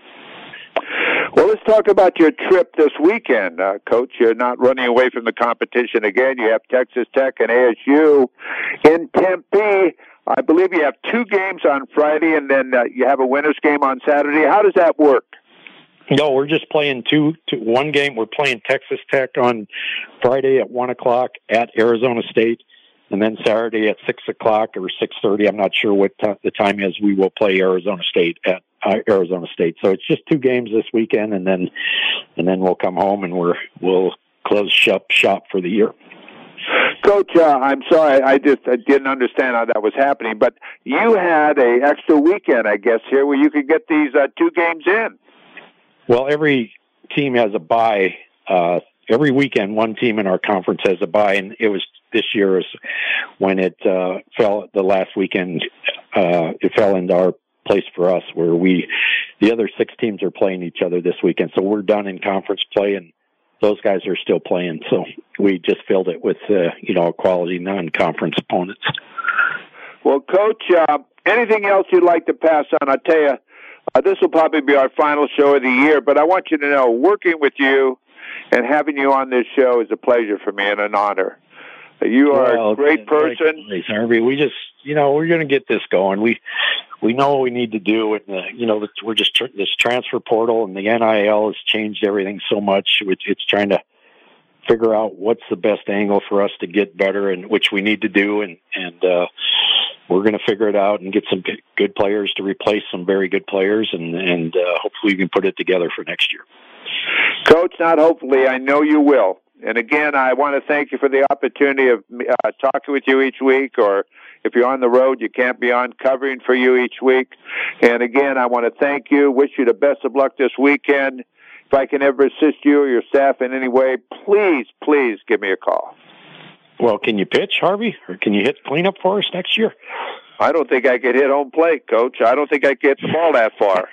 Well, let's talk about your trip this weekend, uh, Coach. You're not running away from the competition again. You have Texas Tech and A S U in Tempe. I believe you have two games on Friday, and then uh, you have a winner's game on Saturday. How does that work? No, we're just playing two, two, one game. We're playing Texas Tech on Friday at one o'clock at Arizona State, and then Saturday at six o'clock or six thirty. I'm not sure what t- the time is. We will play Arizona State at uh, Arizona State. So it's just two games this weekend, and then and then we'll come home and we're we'll close shop shop for the year. Coach, uh, I'm sorry, I just I didn't understand how that was happening, but you had a extra weekend, I guess, here where you could get these uh, two games in. Well, every team has a bye. Uh, every weekend, one team in our conference has a bye, and it was this year is when it uh, fell the last weekend. Uh, it fell into our place for us, where we the other six teams are playing each other this weekend. So we're done in conference play, and those guys are still playing. So we just filled it with uh, you know quality non-conference opponents. Well, Coach, uh, anything else you'd like to pass on? I tell you. Uh, this will probably be our final show of the year, but I want you to know, working with you and having you on this show is a pleasure for me and an honor. You are well, a great person. Thanks, Harvey. We just, you know, we're going to get this going. We we know what we need to do, and uh, you know, we're just tr- this transfer portal and the N I L has changed everything so much. It's, it's trying to figure out what's the best angle for us to get better, and which we need to do, and and. uh We're going to figure it out and get some good players to replace some very good players, and, and uh, hopefully we can put it together for next year. Coach, not hopefully, I know you will. And again, I want to thank you for the opportunity of uh, talking with you each week, or if you're on the road, you can't be on, covering for you each week. And again, I want to thank you, wish you the best of luck this weekend. If I can ever assist you or your staff in any way, please, please give me a call. Well, can you pitch, Harvey, or can you hit cleanup for us next year? I don't think I could hit home plate, Coach. I don't think I could get the ball that far.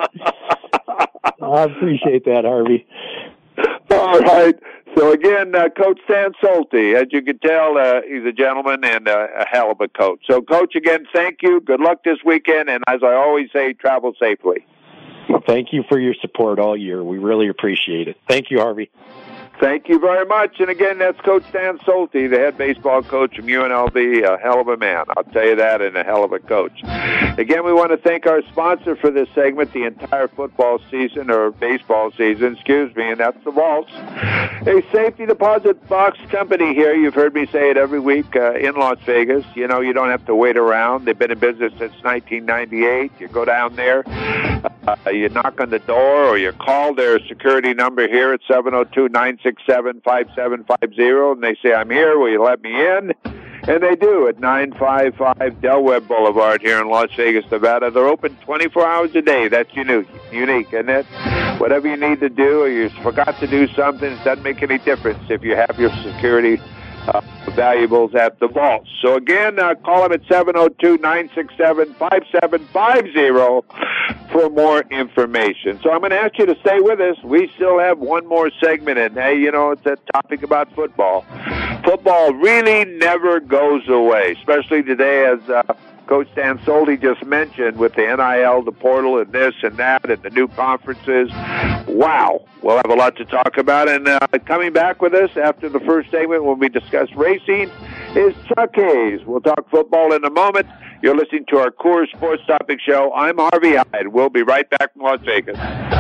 I appreciate that, Harvey. All right. So, again, uh, Coach Stan Solte, as you can tell, uh, he's a gentleman and uh, a hell of a coach. So, Coach, again, thank you. Good luck this weekend, and as I always say, travel safely. Well, thank you for your support all year. We really appreciate it. Thank you, Harvey. Thank you very much. And again, that's Coach Stan Solte, the head baseball coach from U N L V, a hell of a man. I'll tell you that, and a hell of a coach. Again, we want to thank our sponsor for this segment, the entire football season, or baseball season, excuse me, and that's the Vaults. A safety deposit box company here. You've heard me say it every week uh, in Las Vegas. You know, you don't have to wait around. They've been in business since nineteen ninety-eight. You go down there, uh, you knock on the door, or you call their security number here at seven oh two, nine six seven, five seven five zero, and they say, I'm here, will you let me in? And they do at nine fifty-five Del Webb Boulevard here in Las Vegas, Nevada. They're open twenty-four hours a day. That's unique, unique, isn't it? whatever you need to do, or you forgot to do something, it doesn't make any difference if you have your security uh, valuables at the vault. So again, uh, call them at seven oh two, nine six seven, five seven five zero for more information. So I'm going to ask you to stay with us. We still have one more segment, and hey, you know, it's a topic about football. Football really never goes away, especially today, as uh, Coach Dan Solty just mentioned, with the N I L, the portal, and this and that, and the new conferences. Wow. We'll have a lot to talk about. And uh, coming back with us after the first segment when we discuss racing is Chuck Hayes. We'll talk football in a moment. You're listening to our Coors Sports Topic Show. I'm Harvey Hyde. We'll be right back from Las Vegas.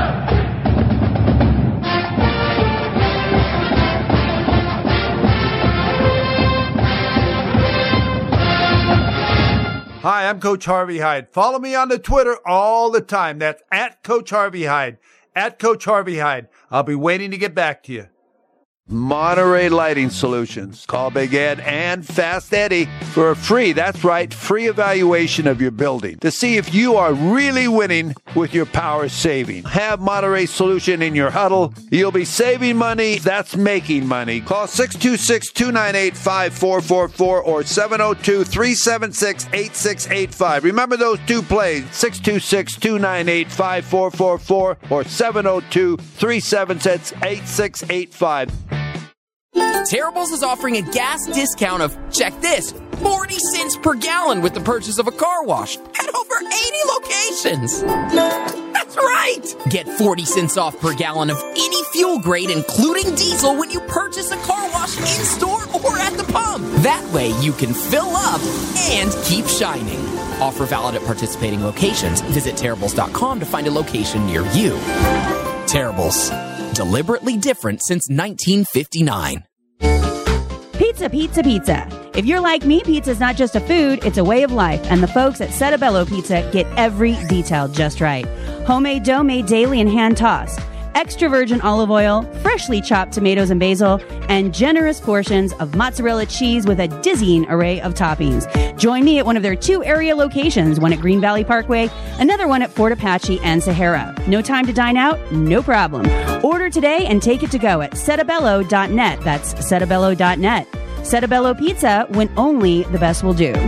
Hi, I'm Coach Harvey Hyde. Follow me on the Twitter all the time. That's at Coach Harvey Hyde. At Coach Harvey Hyde. I'll be waiting to get back to you. Monterey Lighting Solutions. Call Big Ed and Fast Eddie for a free, that's right, free evaluation of your building to see if you are really winning with your power saving. Have Monterey Solution in your huddle. You'll be saving money. That's making money. Call six two six, two nine eight, five four four four or seven oh two, three seven six, eight six eight five. Remember those two plays, six two six, two nine eight, five four four four or seven oh two, three seven six, eight six eight five. Terribles is offering a gas discount of, check this, forty cents per gallon with the purchase of a car wash at over eighty locations. That's right! Get forty cents off per gallon of any fuel grade, including diesel, when you purchase a car wash in-store or at the pump. That way you can fill up and keep shining. Offer valid at participating locations. Visit Terribles dot com to find a location near you. Terribles. Deliberately different since nineteen fifty-nine. Pizza, pizza, pizza. If you're like me, pizza's not just a food, it's a way of life. And the folks at Settebello Pizza get every detail just right. Homemade dough made daily and hand-tossed. Extra virgin olive oil, freshly chopped tomatoes and basil, and generous portions of mozzarella cheese with a dizzying array of toppings. Join me at one of their two area locations, one at Green Valley Parkway, another one at Fort Apache and Sahara. No time to dine out? No problem. Order today and take it to go at settebello dot net. That's settebello dot net. Settebello Pizza, when only the best will do.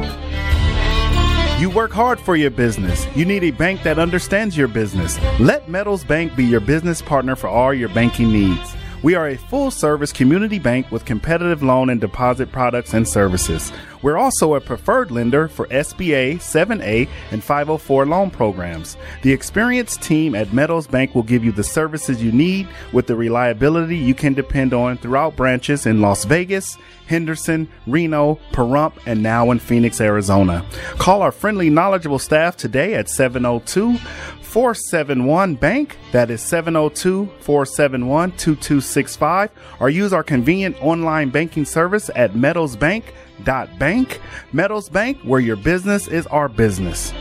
You work hard for your business. You need a bank that understands your business. Let Metals Bank be your business partner for all your banking needs. We are a full-service community bank with competitive loan and deposit products and services. We're also a preferred lender for S B A, seven A, and five oh four loan programs. The experienced team at Metals Bank will give you the services you need with the reliability you can depend on throughout branches in Las Vegas, Henderson, Reno, Pahrump, and now in Phoenix, Arizona. Call our friendly, knowledgeable staff today at seven oh two, four seven one, bank. That is seven oh two, four seven one, two two six five. Or use our convenient online banking service at metals bank dot bank. Metals Bank, where your business is our business.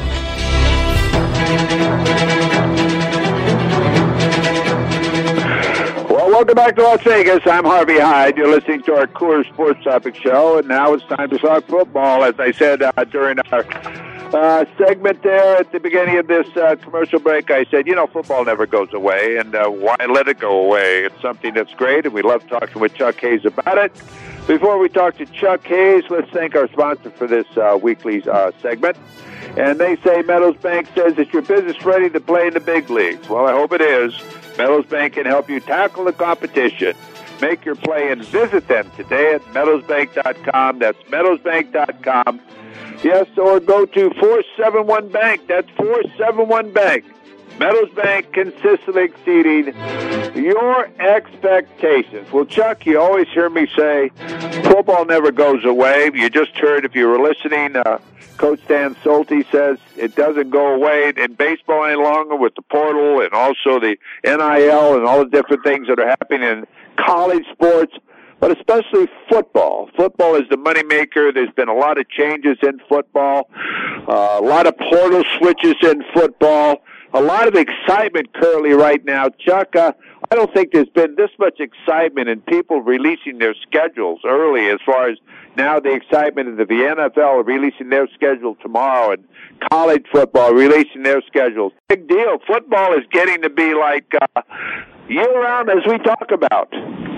Well, welcome back to Las Vegas. I'm Harvey Hyde. You're listening to our Coors Sports Topic Show, and now it's time to talk football. As I said uh, during our uh, segment there at the beginning of this uh, commercial break, I said, you know, football never goes away, and uh, why let it go away? It's something that's great, and we love talking with Chuck Hayes about it. Before we talk to Chuck Hayes, let's thank our sponsor for this uh, weekly uh, segment. And they say Metals Bank says, is your business ready to play in the big leagues? Well, I hope it is. Metals Bank can help you tackle the competition. Make your play and visit them today at metals bank dot com. That's metals bank dot com. Yes, or go to four seven one bank. That's four seven one bank. Metals Bank, consistently exceeding your expectations. Well, Chuck, you always hear me say football never goes away. You just heard, if you were listening, uh, Coach Dan Solty says it doesn't go away in baseball any longer with the portal and also the N I L and all the different things that are happening in college sports, but especially football. Football is the moneymaker. There's been a lot of changes in football, uh, a lot of portal switches in football. A lot of excitement currently right now. Chuck, uh, I I don't think there's been this much excitement in people releasing their schedules early, as far as now the excitement of the N F L releasing their schedule tomorrow and college football releasing their schedules. Big deal. Football is getting to be like uh, year-round, as we talk about.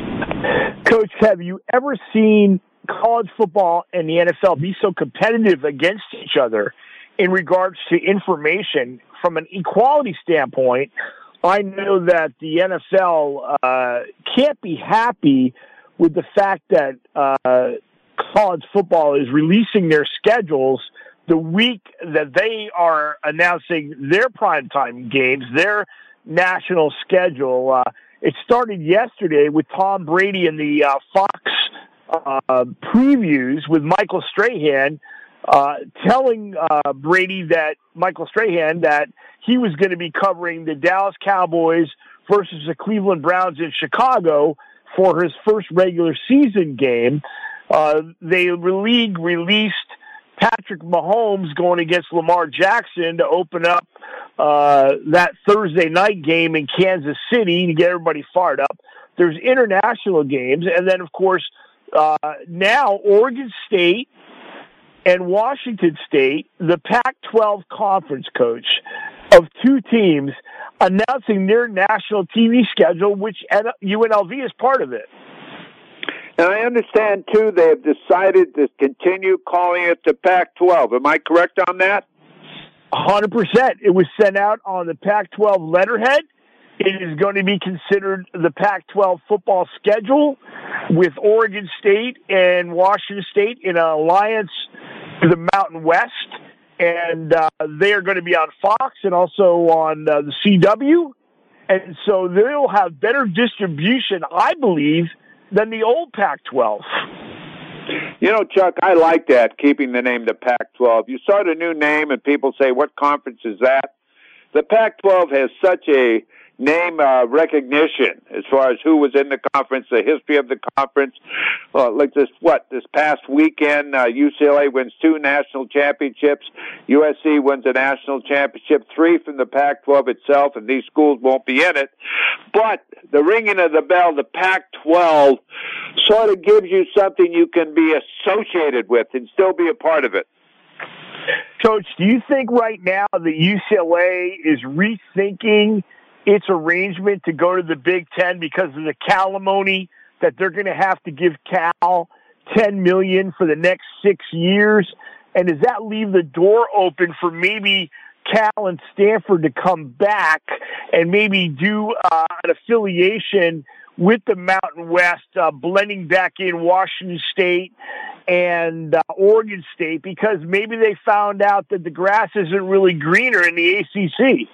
Coach, have you ever seen college football and the N F L be so competitive against each other in regards to information from an equality standpoint? I know that the N F L uh, can't be happy with the fact that uh, college football is releasing their schedules the week that they are announcing their primetime games, their national schedule. Uh, it started yesterday with Tom Brady and the uh, Fox uh, previews with Michael Strahan uh, telling uh, Brady that, Michael Strahan, that he was going to be covering the Dallas Cowboys versus the Cleveland Browns in Chicago for his first regular season game. Uh, they the league released Patrick Mahomes going against Lamar Jackson to open up uh, that Thursday night game in Kansas City to get everybody fired up. There's international games, and then, of course, uh, now Oregon State and Washington State, the Pac twelve conference, coach, of two teams announcing their national T V schedule, which U N L V is part of it. And I understand, too, they have decided to continue calling it the Pac twelve. Am I correct on that? one hundred percent. It was sent out on the Pac twelve letterhead. It is going to be considered the Pac twelve football schedule, with Oregon State and Washington State in an alliance to the Mountain West. And uh, they are going to be on Fox and also on uh, the C W. And so they'll have better distribution, I believe, than the old Pac twelve. You know, Chuck, I like that, keeping the name the Pac twelve. You start a new name and people say, what conference is that? The Pac twelve has such a name uh, recognition as far as who was in the conference, the history of the conference. Uh, like this, what, this past weekend, uh, U C L A wins two national championships. U S C wins a national championship, three from the Pac twelve itself, and these schools won't be in it. But the ringing of the bell, the Pac twelve, sort of gives you something you can be associated with and still be a part of it. Coach, do you think right now that U C L A is rethinking its arrangement to go to the Big Ten because of the calimony that they're going to have to give Cal ten million dollars for the next six years? And does that leave the door open for maybe Cal and Stanford to come back and maybe do uh, an affiliation with the Mountain West, uh, blending back in Washington State and uh, Oregon State, because maybe they found out that the grass isn't really greener in the A C C?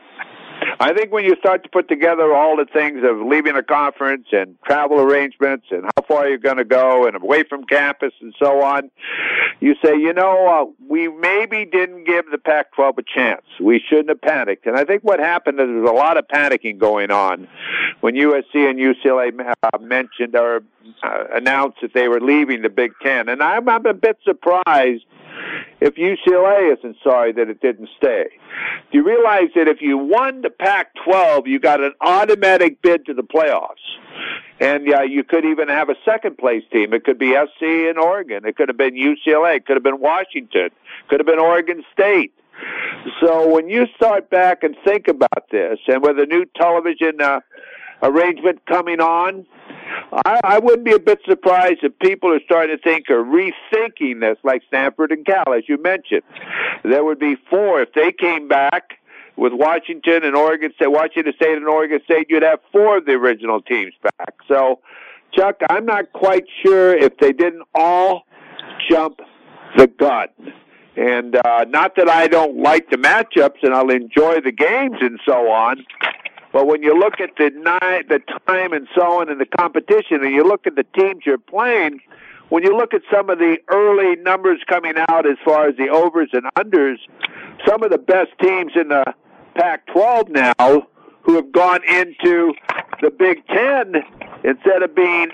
I think when you start to put together all the things of leaving a conference and travel arrangements and how far you're going to go and away from campus and so on, you say, you know, uh, we maybe didn't give the Pac twelve a chance. We shouldn't have panicked. And I think what happened is there was a lot of panicking going on when U S C and U C L A uh, mentioned or uh, announced that they were leaving the Big Ten. And I'm, I'm a bit surprised if U C L A isn't sorry that it didn't stay. Do you realize that if you won the Pac twelve, you got an automatic bid to the playoffs? And uh, you could even have a second-place team. It could be S C in Oregon. It could have been U C L A. It could have been Washington. It could have been Oregon State. So when you start back and think about this, and with a new television uh, arrangement coming on, I, I wouldn't be a bit surprised if people are starting to think or rethinking this, like Stanford and Cal, as you mentioned. There would be four. If they came back with Washington and Oregon State, Washington State and Oregon State, you'd have four of the original teams back. So, Chuck, I'm not quite sure if they didn't all jump the gun. And uh, not that I don't like the matchups and I'll enjoy the games and so on, but when you look at the night, the time and so on and the competition, and you look at the teams you're playing, when you look at some of the early numbers coming out as far as the overs and unders, some of the best teams in the Pac twelve now who have gone into the Big Ten, instead of being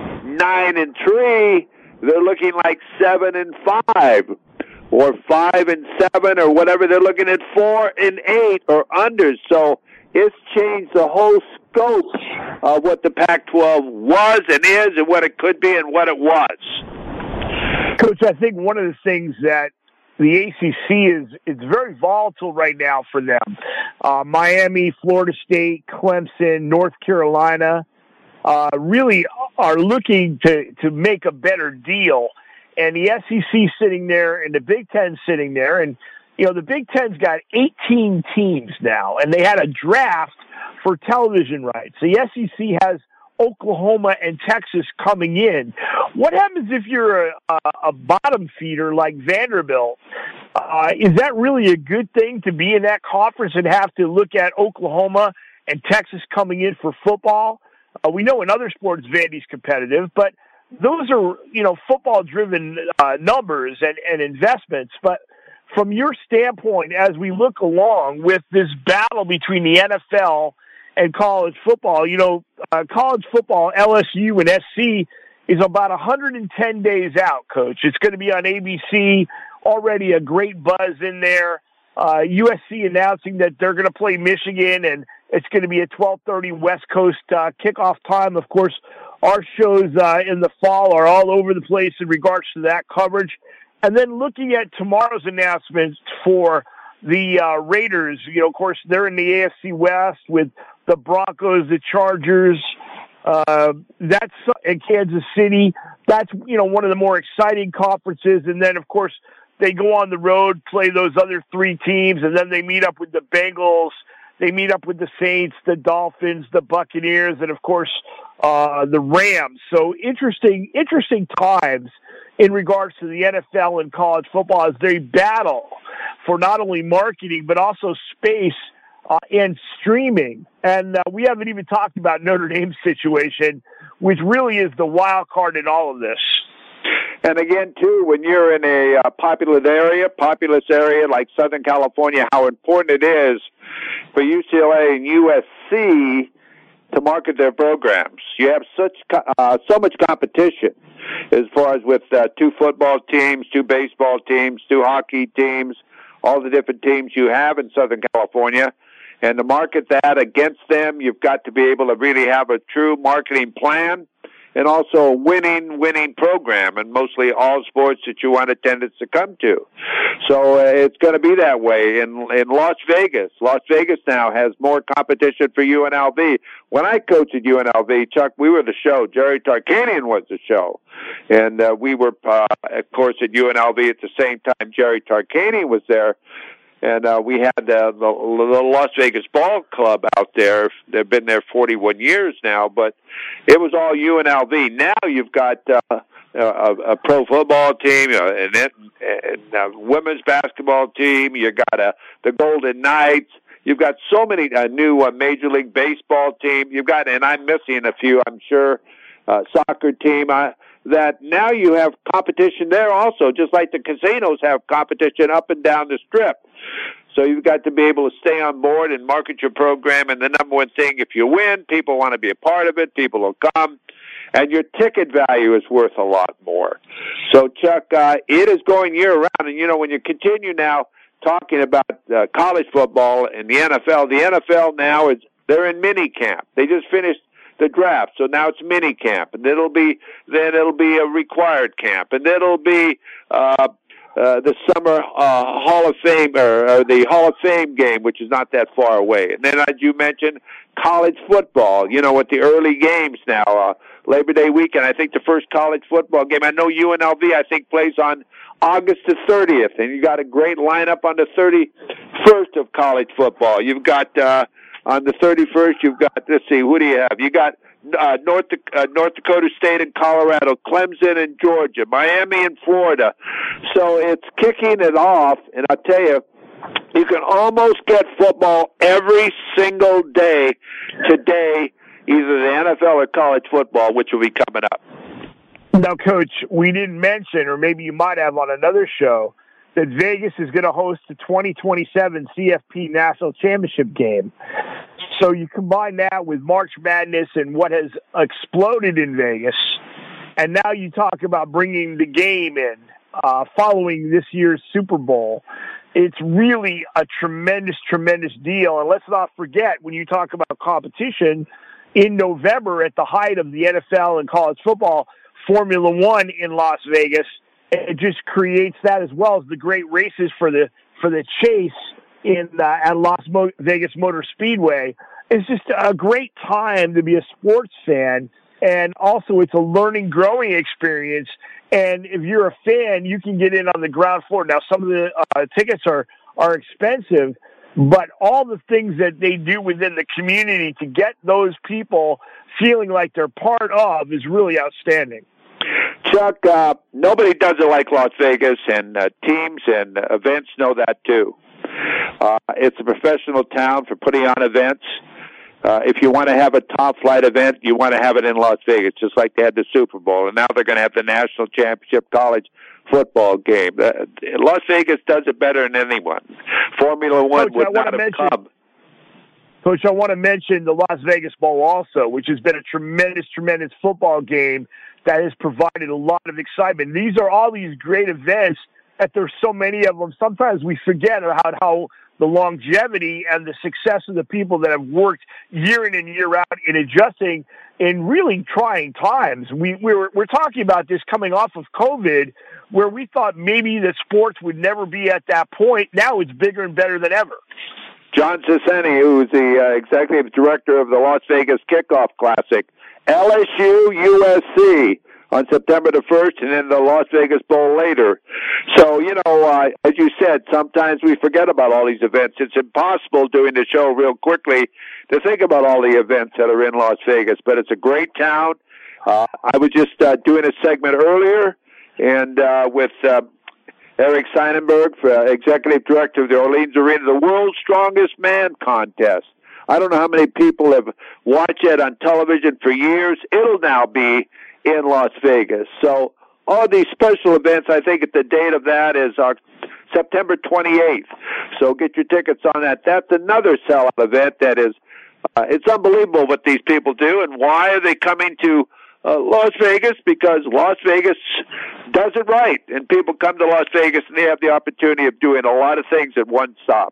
nine and three, they're looking like seven and five, or five and seven, or whatever. They're looking at four and eight or unders. So it's changed the whole scope of what the Pac twelve was and is and what it could be and what it was. Coach, I think one of the things that the A C C is, it's very volatile right now for them. Uh, Miami, Florida State, Clemson, North Carolina, uh, really are looking to, to make a better deal. And the S E C sitting there and the Big Ten sitting there. And, you know, the Big Ten's got eighteen teams now, and they had a draft for television rights. The S E C has Oklahoma and Texas coming in. What happens if you're a, a, a bottom feeder like Vanderbilt? Uh, is that really a good thing to be in that conference and have to look at Oklahoma and Texas coming in for football? Uh, we know in other sports Vandy's competitive, but those are, you know, football-driven uh, numbers and, and investments. But from your standpoint, as we look along with this battle between the N F L and college football, you know, uh, college football, L S U and S C is about one hundred ten days out, Coach. It's going to be on A B C, already a great buzz in there. Uh, U S C announcing that they're going to play Michigan, and it's going to be a twelve thirty West Coast uh, kickoff time. Of course, our shows uh, in the fall are all over the place in regards to that coverage. And then looking at tomorrow's announcements for the uh, Raiders, you know, of course, they're in the A F C West with the Broncos, the Chargers, uh, that's in Kansas City. That's, you know, one of the more exciting conferences. And then, of course, they go on the road, play those other three teams, and then they meet up with the Bengals. They meet up with the Saints, the Dolphins, the Buccaneers, and, of course, uh, the Rams. So interesting, interesting times in regards to the N F L and college football as they battle for not only marketing but also space Uh, and streaming. And uh, we haven't even talked about Notre Dame's situation, which really is the wild card in all of this. And again, too, when you're in a uh, populous area, populous area like Southern California, how important it is for U C L A and U S C to market their programs. You have such uh, so much competition as far as with uh, two football teams, two baseball teams, two hockey teams, all the different teams you have in Southern California. And to market that against them, you've got to be able to really have a true marketing plan and also a winning, winning program, and mostly all sports that you want attendance to come to. So uh, it's going to be that way in in Las Vegas. Las Vegas now has more competition for U N L V. When I coached at U N L V, Chuck, we were the show. Jerry Tarkanian was the show. And uh, we were, uh, of course, at U N L V at the same time Jerry Tarkanian was there. And uh, we had uh, the, the Las Vegas Ball Club out there. They've been there forty-one years now, but it was all U N L V. Now you've got uh, a, a pro football team, uh, and, and a women's basketball team. You got uh, the Golden Knights. You've got so many uh, new uh, Major League Baseball team. You've got, and I'm missing a few, I'm sure, uh, soccer team. I, that now you have competition there also, just like the casinos have competition up and down the strip. So you've got to be able to stay on board and market your program. And the number one thing, if you win, people want to be a part of it. People will come. And your ticket value is worth a lot more. So, Chuck, uh, it is going year-round. And, you know, when you continue now talking about uh, college football and the N F L, the N F L now is they're in mini camp. They just finished the draft, so now it's mini camp, and it'll be then it'll be a required camp, and it'll be uh, uh, the summer uh, Hall of Fame or, or the Hall of Fame game, which is not that far away. And then, as you mentioned, college football. You know, with the early games now, uh, Labor Day weekend. I think the first college football game. I know U N L V. I think plays on August the thirtieth, and you got a great lineup on the thirty-first of college football. You've got. Uh, On the thirty-first, you've got, let's see, who do you have? You got uh, North, uh, North Dakota State and Colorado, Clemson and Georgia, Miami and Florida. So it's kicking it off, and I'll tell you, you can almost get football every single day today, either the N F L or college football, which will be coming up. Now, Coach, we didn't mention, or maybe you might have on another show, that Vegas is going to host the twenty twenty-seven C F P National Championship game. So you combine that with March Madness and what has exploded in Vegas, and now you talk about bringing the game in uh, following this year's Super Bowl. It's really a tremendous, tremendous deal. And let's not forget, when you talk about competition, in November at the height of the N F L and college football Formula One in Las Vegas. It just creates that, as well as the great races for the for the chase in uh, at Las Mo- Vegas Motor Speedway. It's just a great time to be a sports fan, and also it's a learning, growing experience. And if you're a fan, you can get in on the ground floor. Now, some of the uh, tickets are are expensive, but all the things that they do within the community to get those people feeling like they're part of is really outstanding. Chuck, uh, nobody does it like Las Vegas, and uh, teams and uh, events know that too. Uh, it's a professional town for putting on events. Uh, if you want to have a top-flight event, you want to have it in Las Vegas, just like they had the Super Bowl, and now they're going to have the national championship college football game. Uh, Las Vegas does it better than anyone. Formula One Coach, would I not have mention, come. Coach, I want to mention the Las Vegas Bowl also, which has been a tremendous, tremendous football game that has provided a lot of excitement. These are all these great events that there's so many of them. Sometimes we forget about how the longevity and the success of the people that have worked year in and year out in adjusting in really trying times. We, we were, we're talking about this coming off of COVID, where we thought maybe that sports would never be at that point. Now it's bigger and better than ever. John Ciceni, who's the uh, executive director of the Las Vegas Kickoff Classic, L S U U S C on September the first, and then the Las Vegas Bowl later. So, you know, uh, as you said, sometimes we forget about all these events. It's impossible doing the show real quickly to think about all the events that are in Las Vegas, but it's a great town. Uh, I was just uh, doing a segment earlier, and uh, with uh, Eric Seinenberg, for, uh, executive director of the Orleans Arena, the World's Strongest Man contest. I don't know how many people have watched it on television for years. It'll now be in Las Vegas. So all these special events, I think the date of that is uh, September twenty-eighth. So get your tickets on that. That's another sellout event that is, uh, it's unbelievable what these people do. And why are they coming to uh, Las Vegas? Because Las Vegas does it right. And people come to Las Vegas and they have the opportunity of doing a lot of things at one stop.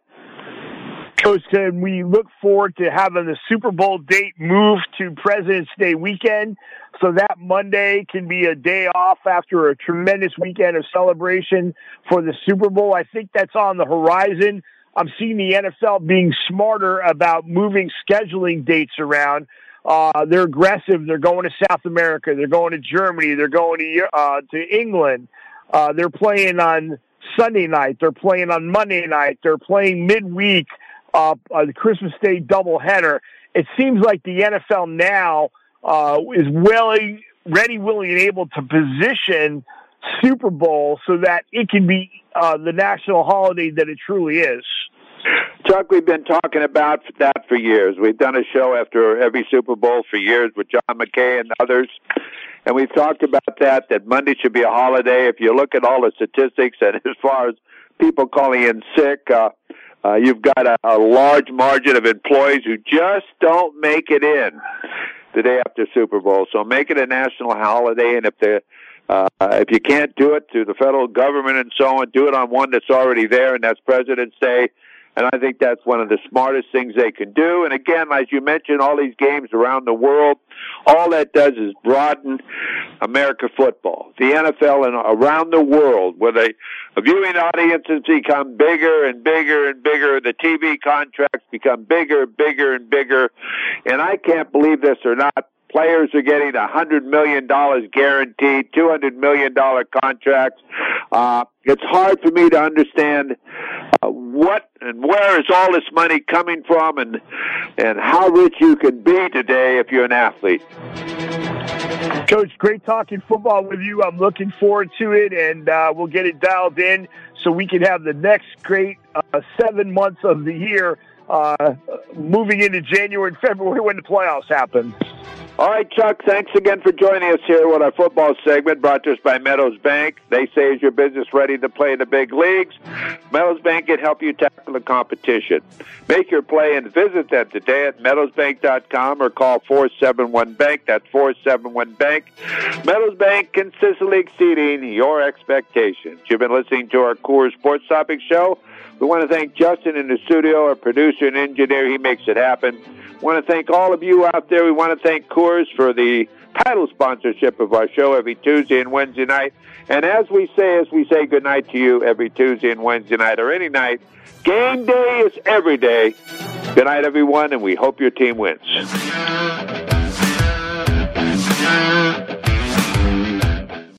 Coach, can we look forward to having the Super Bowl date move to President's Day weekend, so that Monday can be a day off after a tremendous weekend of celebration for the Super Bowl? I think that's on the horizon. I'm seeing the N F L being smarter about moving scheduling dates around. Uh, they're aggressive. They're going to South America. They're going to Germany. They're going to uh, to England. Uh, they're playing on Sunday night. They're playing on Monday night. They're playing midweek. Uh, uh, the Christmas Day doubleheader. It seems like the N F L now uh, is willing, ready, willing, and able to position Super Bowl so that it can be uh, the national holiday that it truly is. Chuck, we've been talking about that for years. We've done a show after every Super Bowl for years with John McKay and others, and we've talked about that, that Monday should be a holiday. If you look at all the statistics, and as far as people calling in sick, uh, Uh, you've got a, a large margin of employees who just don't make it in the day after Super Bowl. So make it a national holiday, and if the uh, if you can't do it through the federal government and so on, do it on one that's already there, and that's President's Day. And I think that's one of the smartest things they can do. And again, as you mentioned, all these games around the world, all that does is broaden American football. The N F L and around the world, where the viewing audiences become bigger and bigger and bigger, the T V contracts become bigger, bigger, and bigger. And I can't believe this or not. Players are getting one hundred million dollars guaranteed, two hundred million dollars contracts. Uh, it's hard for me to understand uh, what and where is all this money coming from, and and how rich you can be today if you're an athlete. Coach, great talking football with you. I'm looking forward to it, and uh, we'll get it dialed in so we can have the next great uh, seven months of the year uh, moving into January and February when the playoffs happen. All right, Chuck, thanks again for joining us here with our football segment brought to us by Meadows Bank. They say, is your business ready to play in the big leagues? Meadows Bank can help you tackle the competition. Make your play and visit them today at meadows bank dot com or call four seven one bank. That's four seven one bank. Meadows Bank, consistently exceeding your expectations. You've been listening to our Coors Sports Topic Show. We want to thank Justin in the studio, our producer. producer and engineer. He makes it happen. Want to thank all of you out there. We want to thank Coors for the title sponsorship of our show every Tuesday and Wednesday night. And as we say, as we say goodnight to you every Tuesday and Wednesday night or any night, game day is every day. Good night, everyone, and we hope your team wins.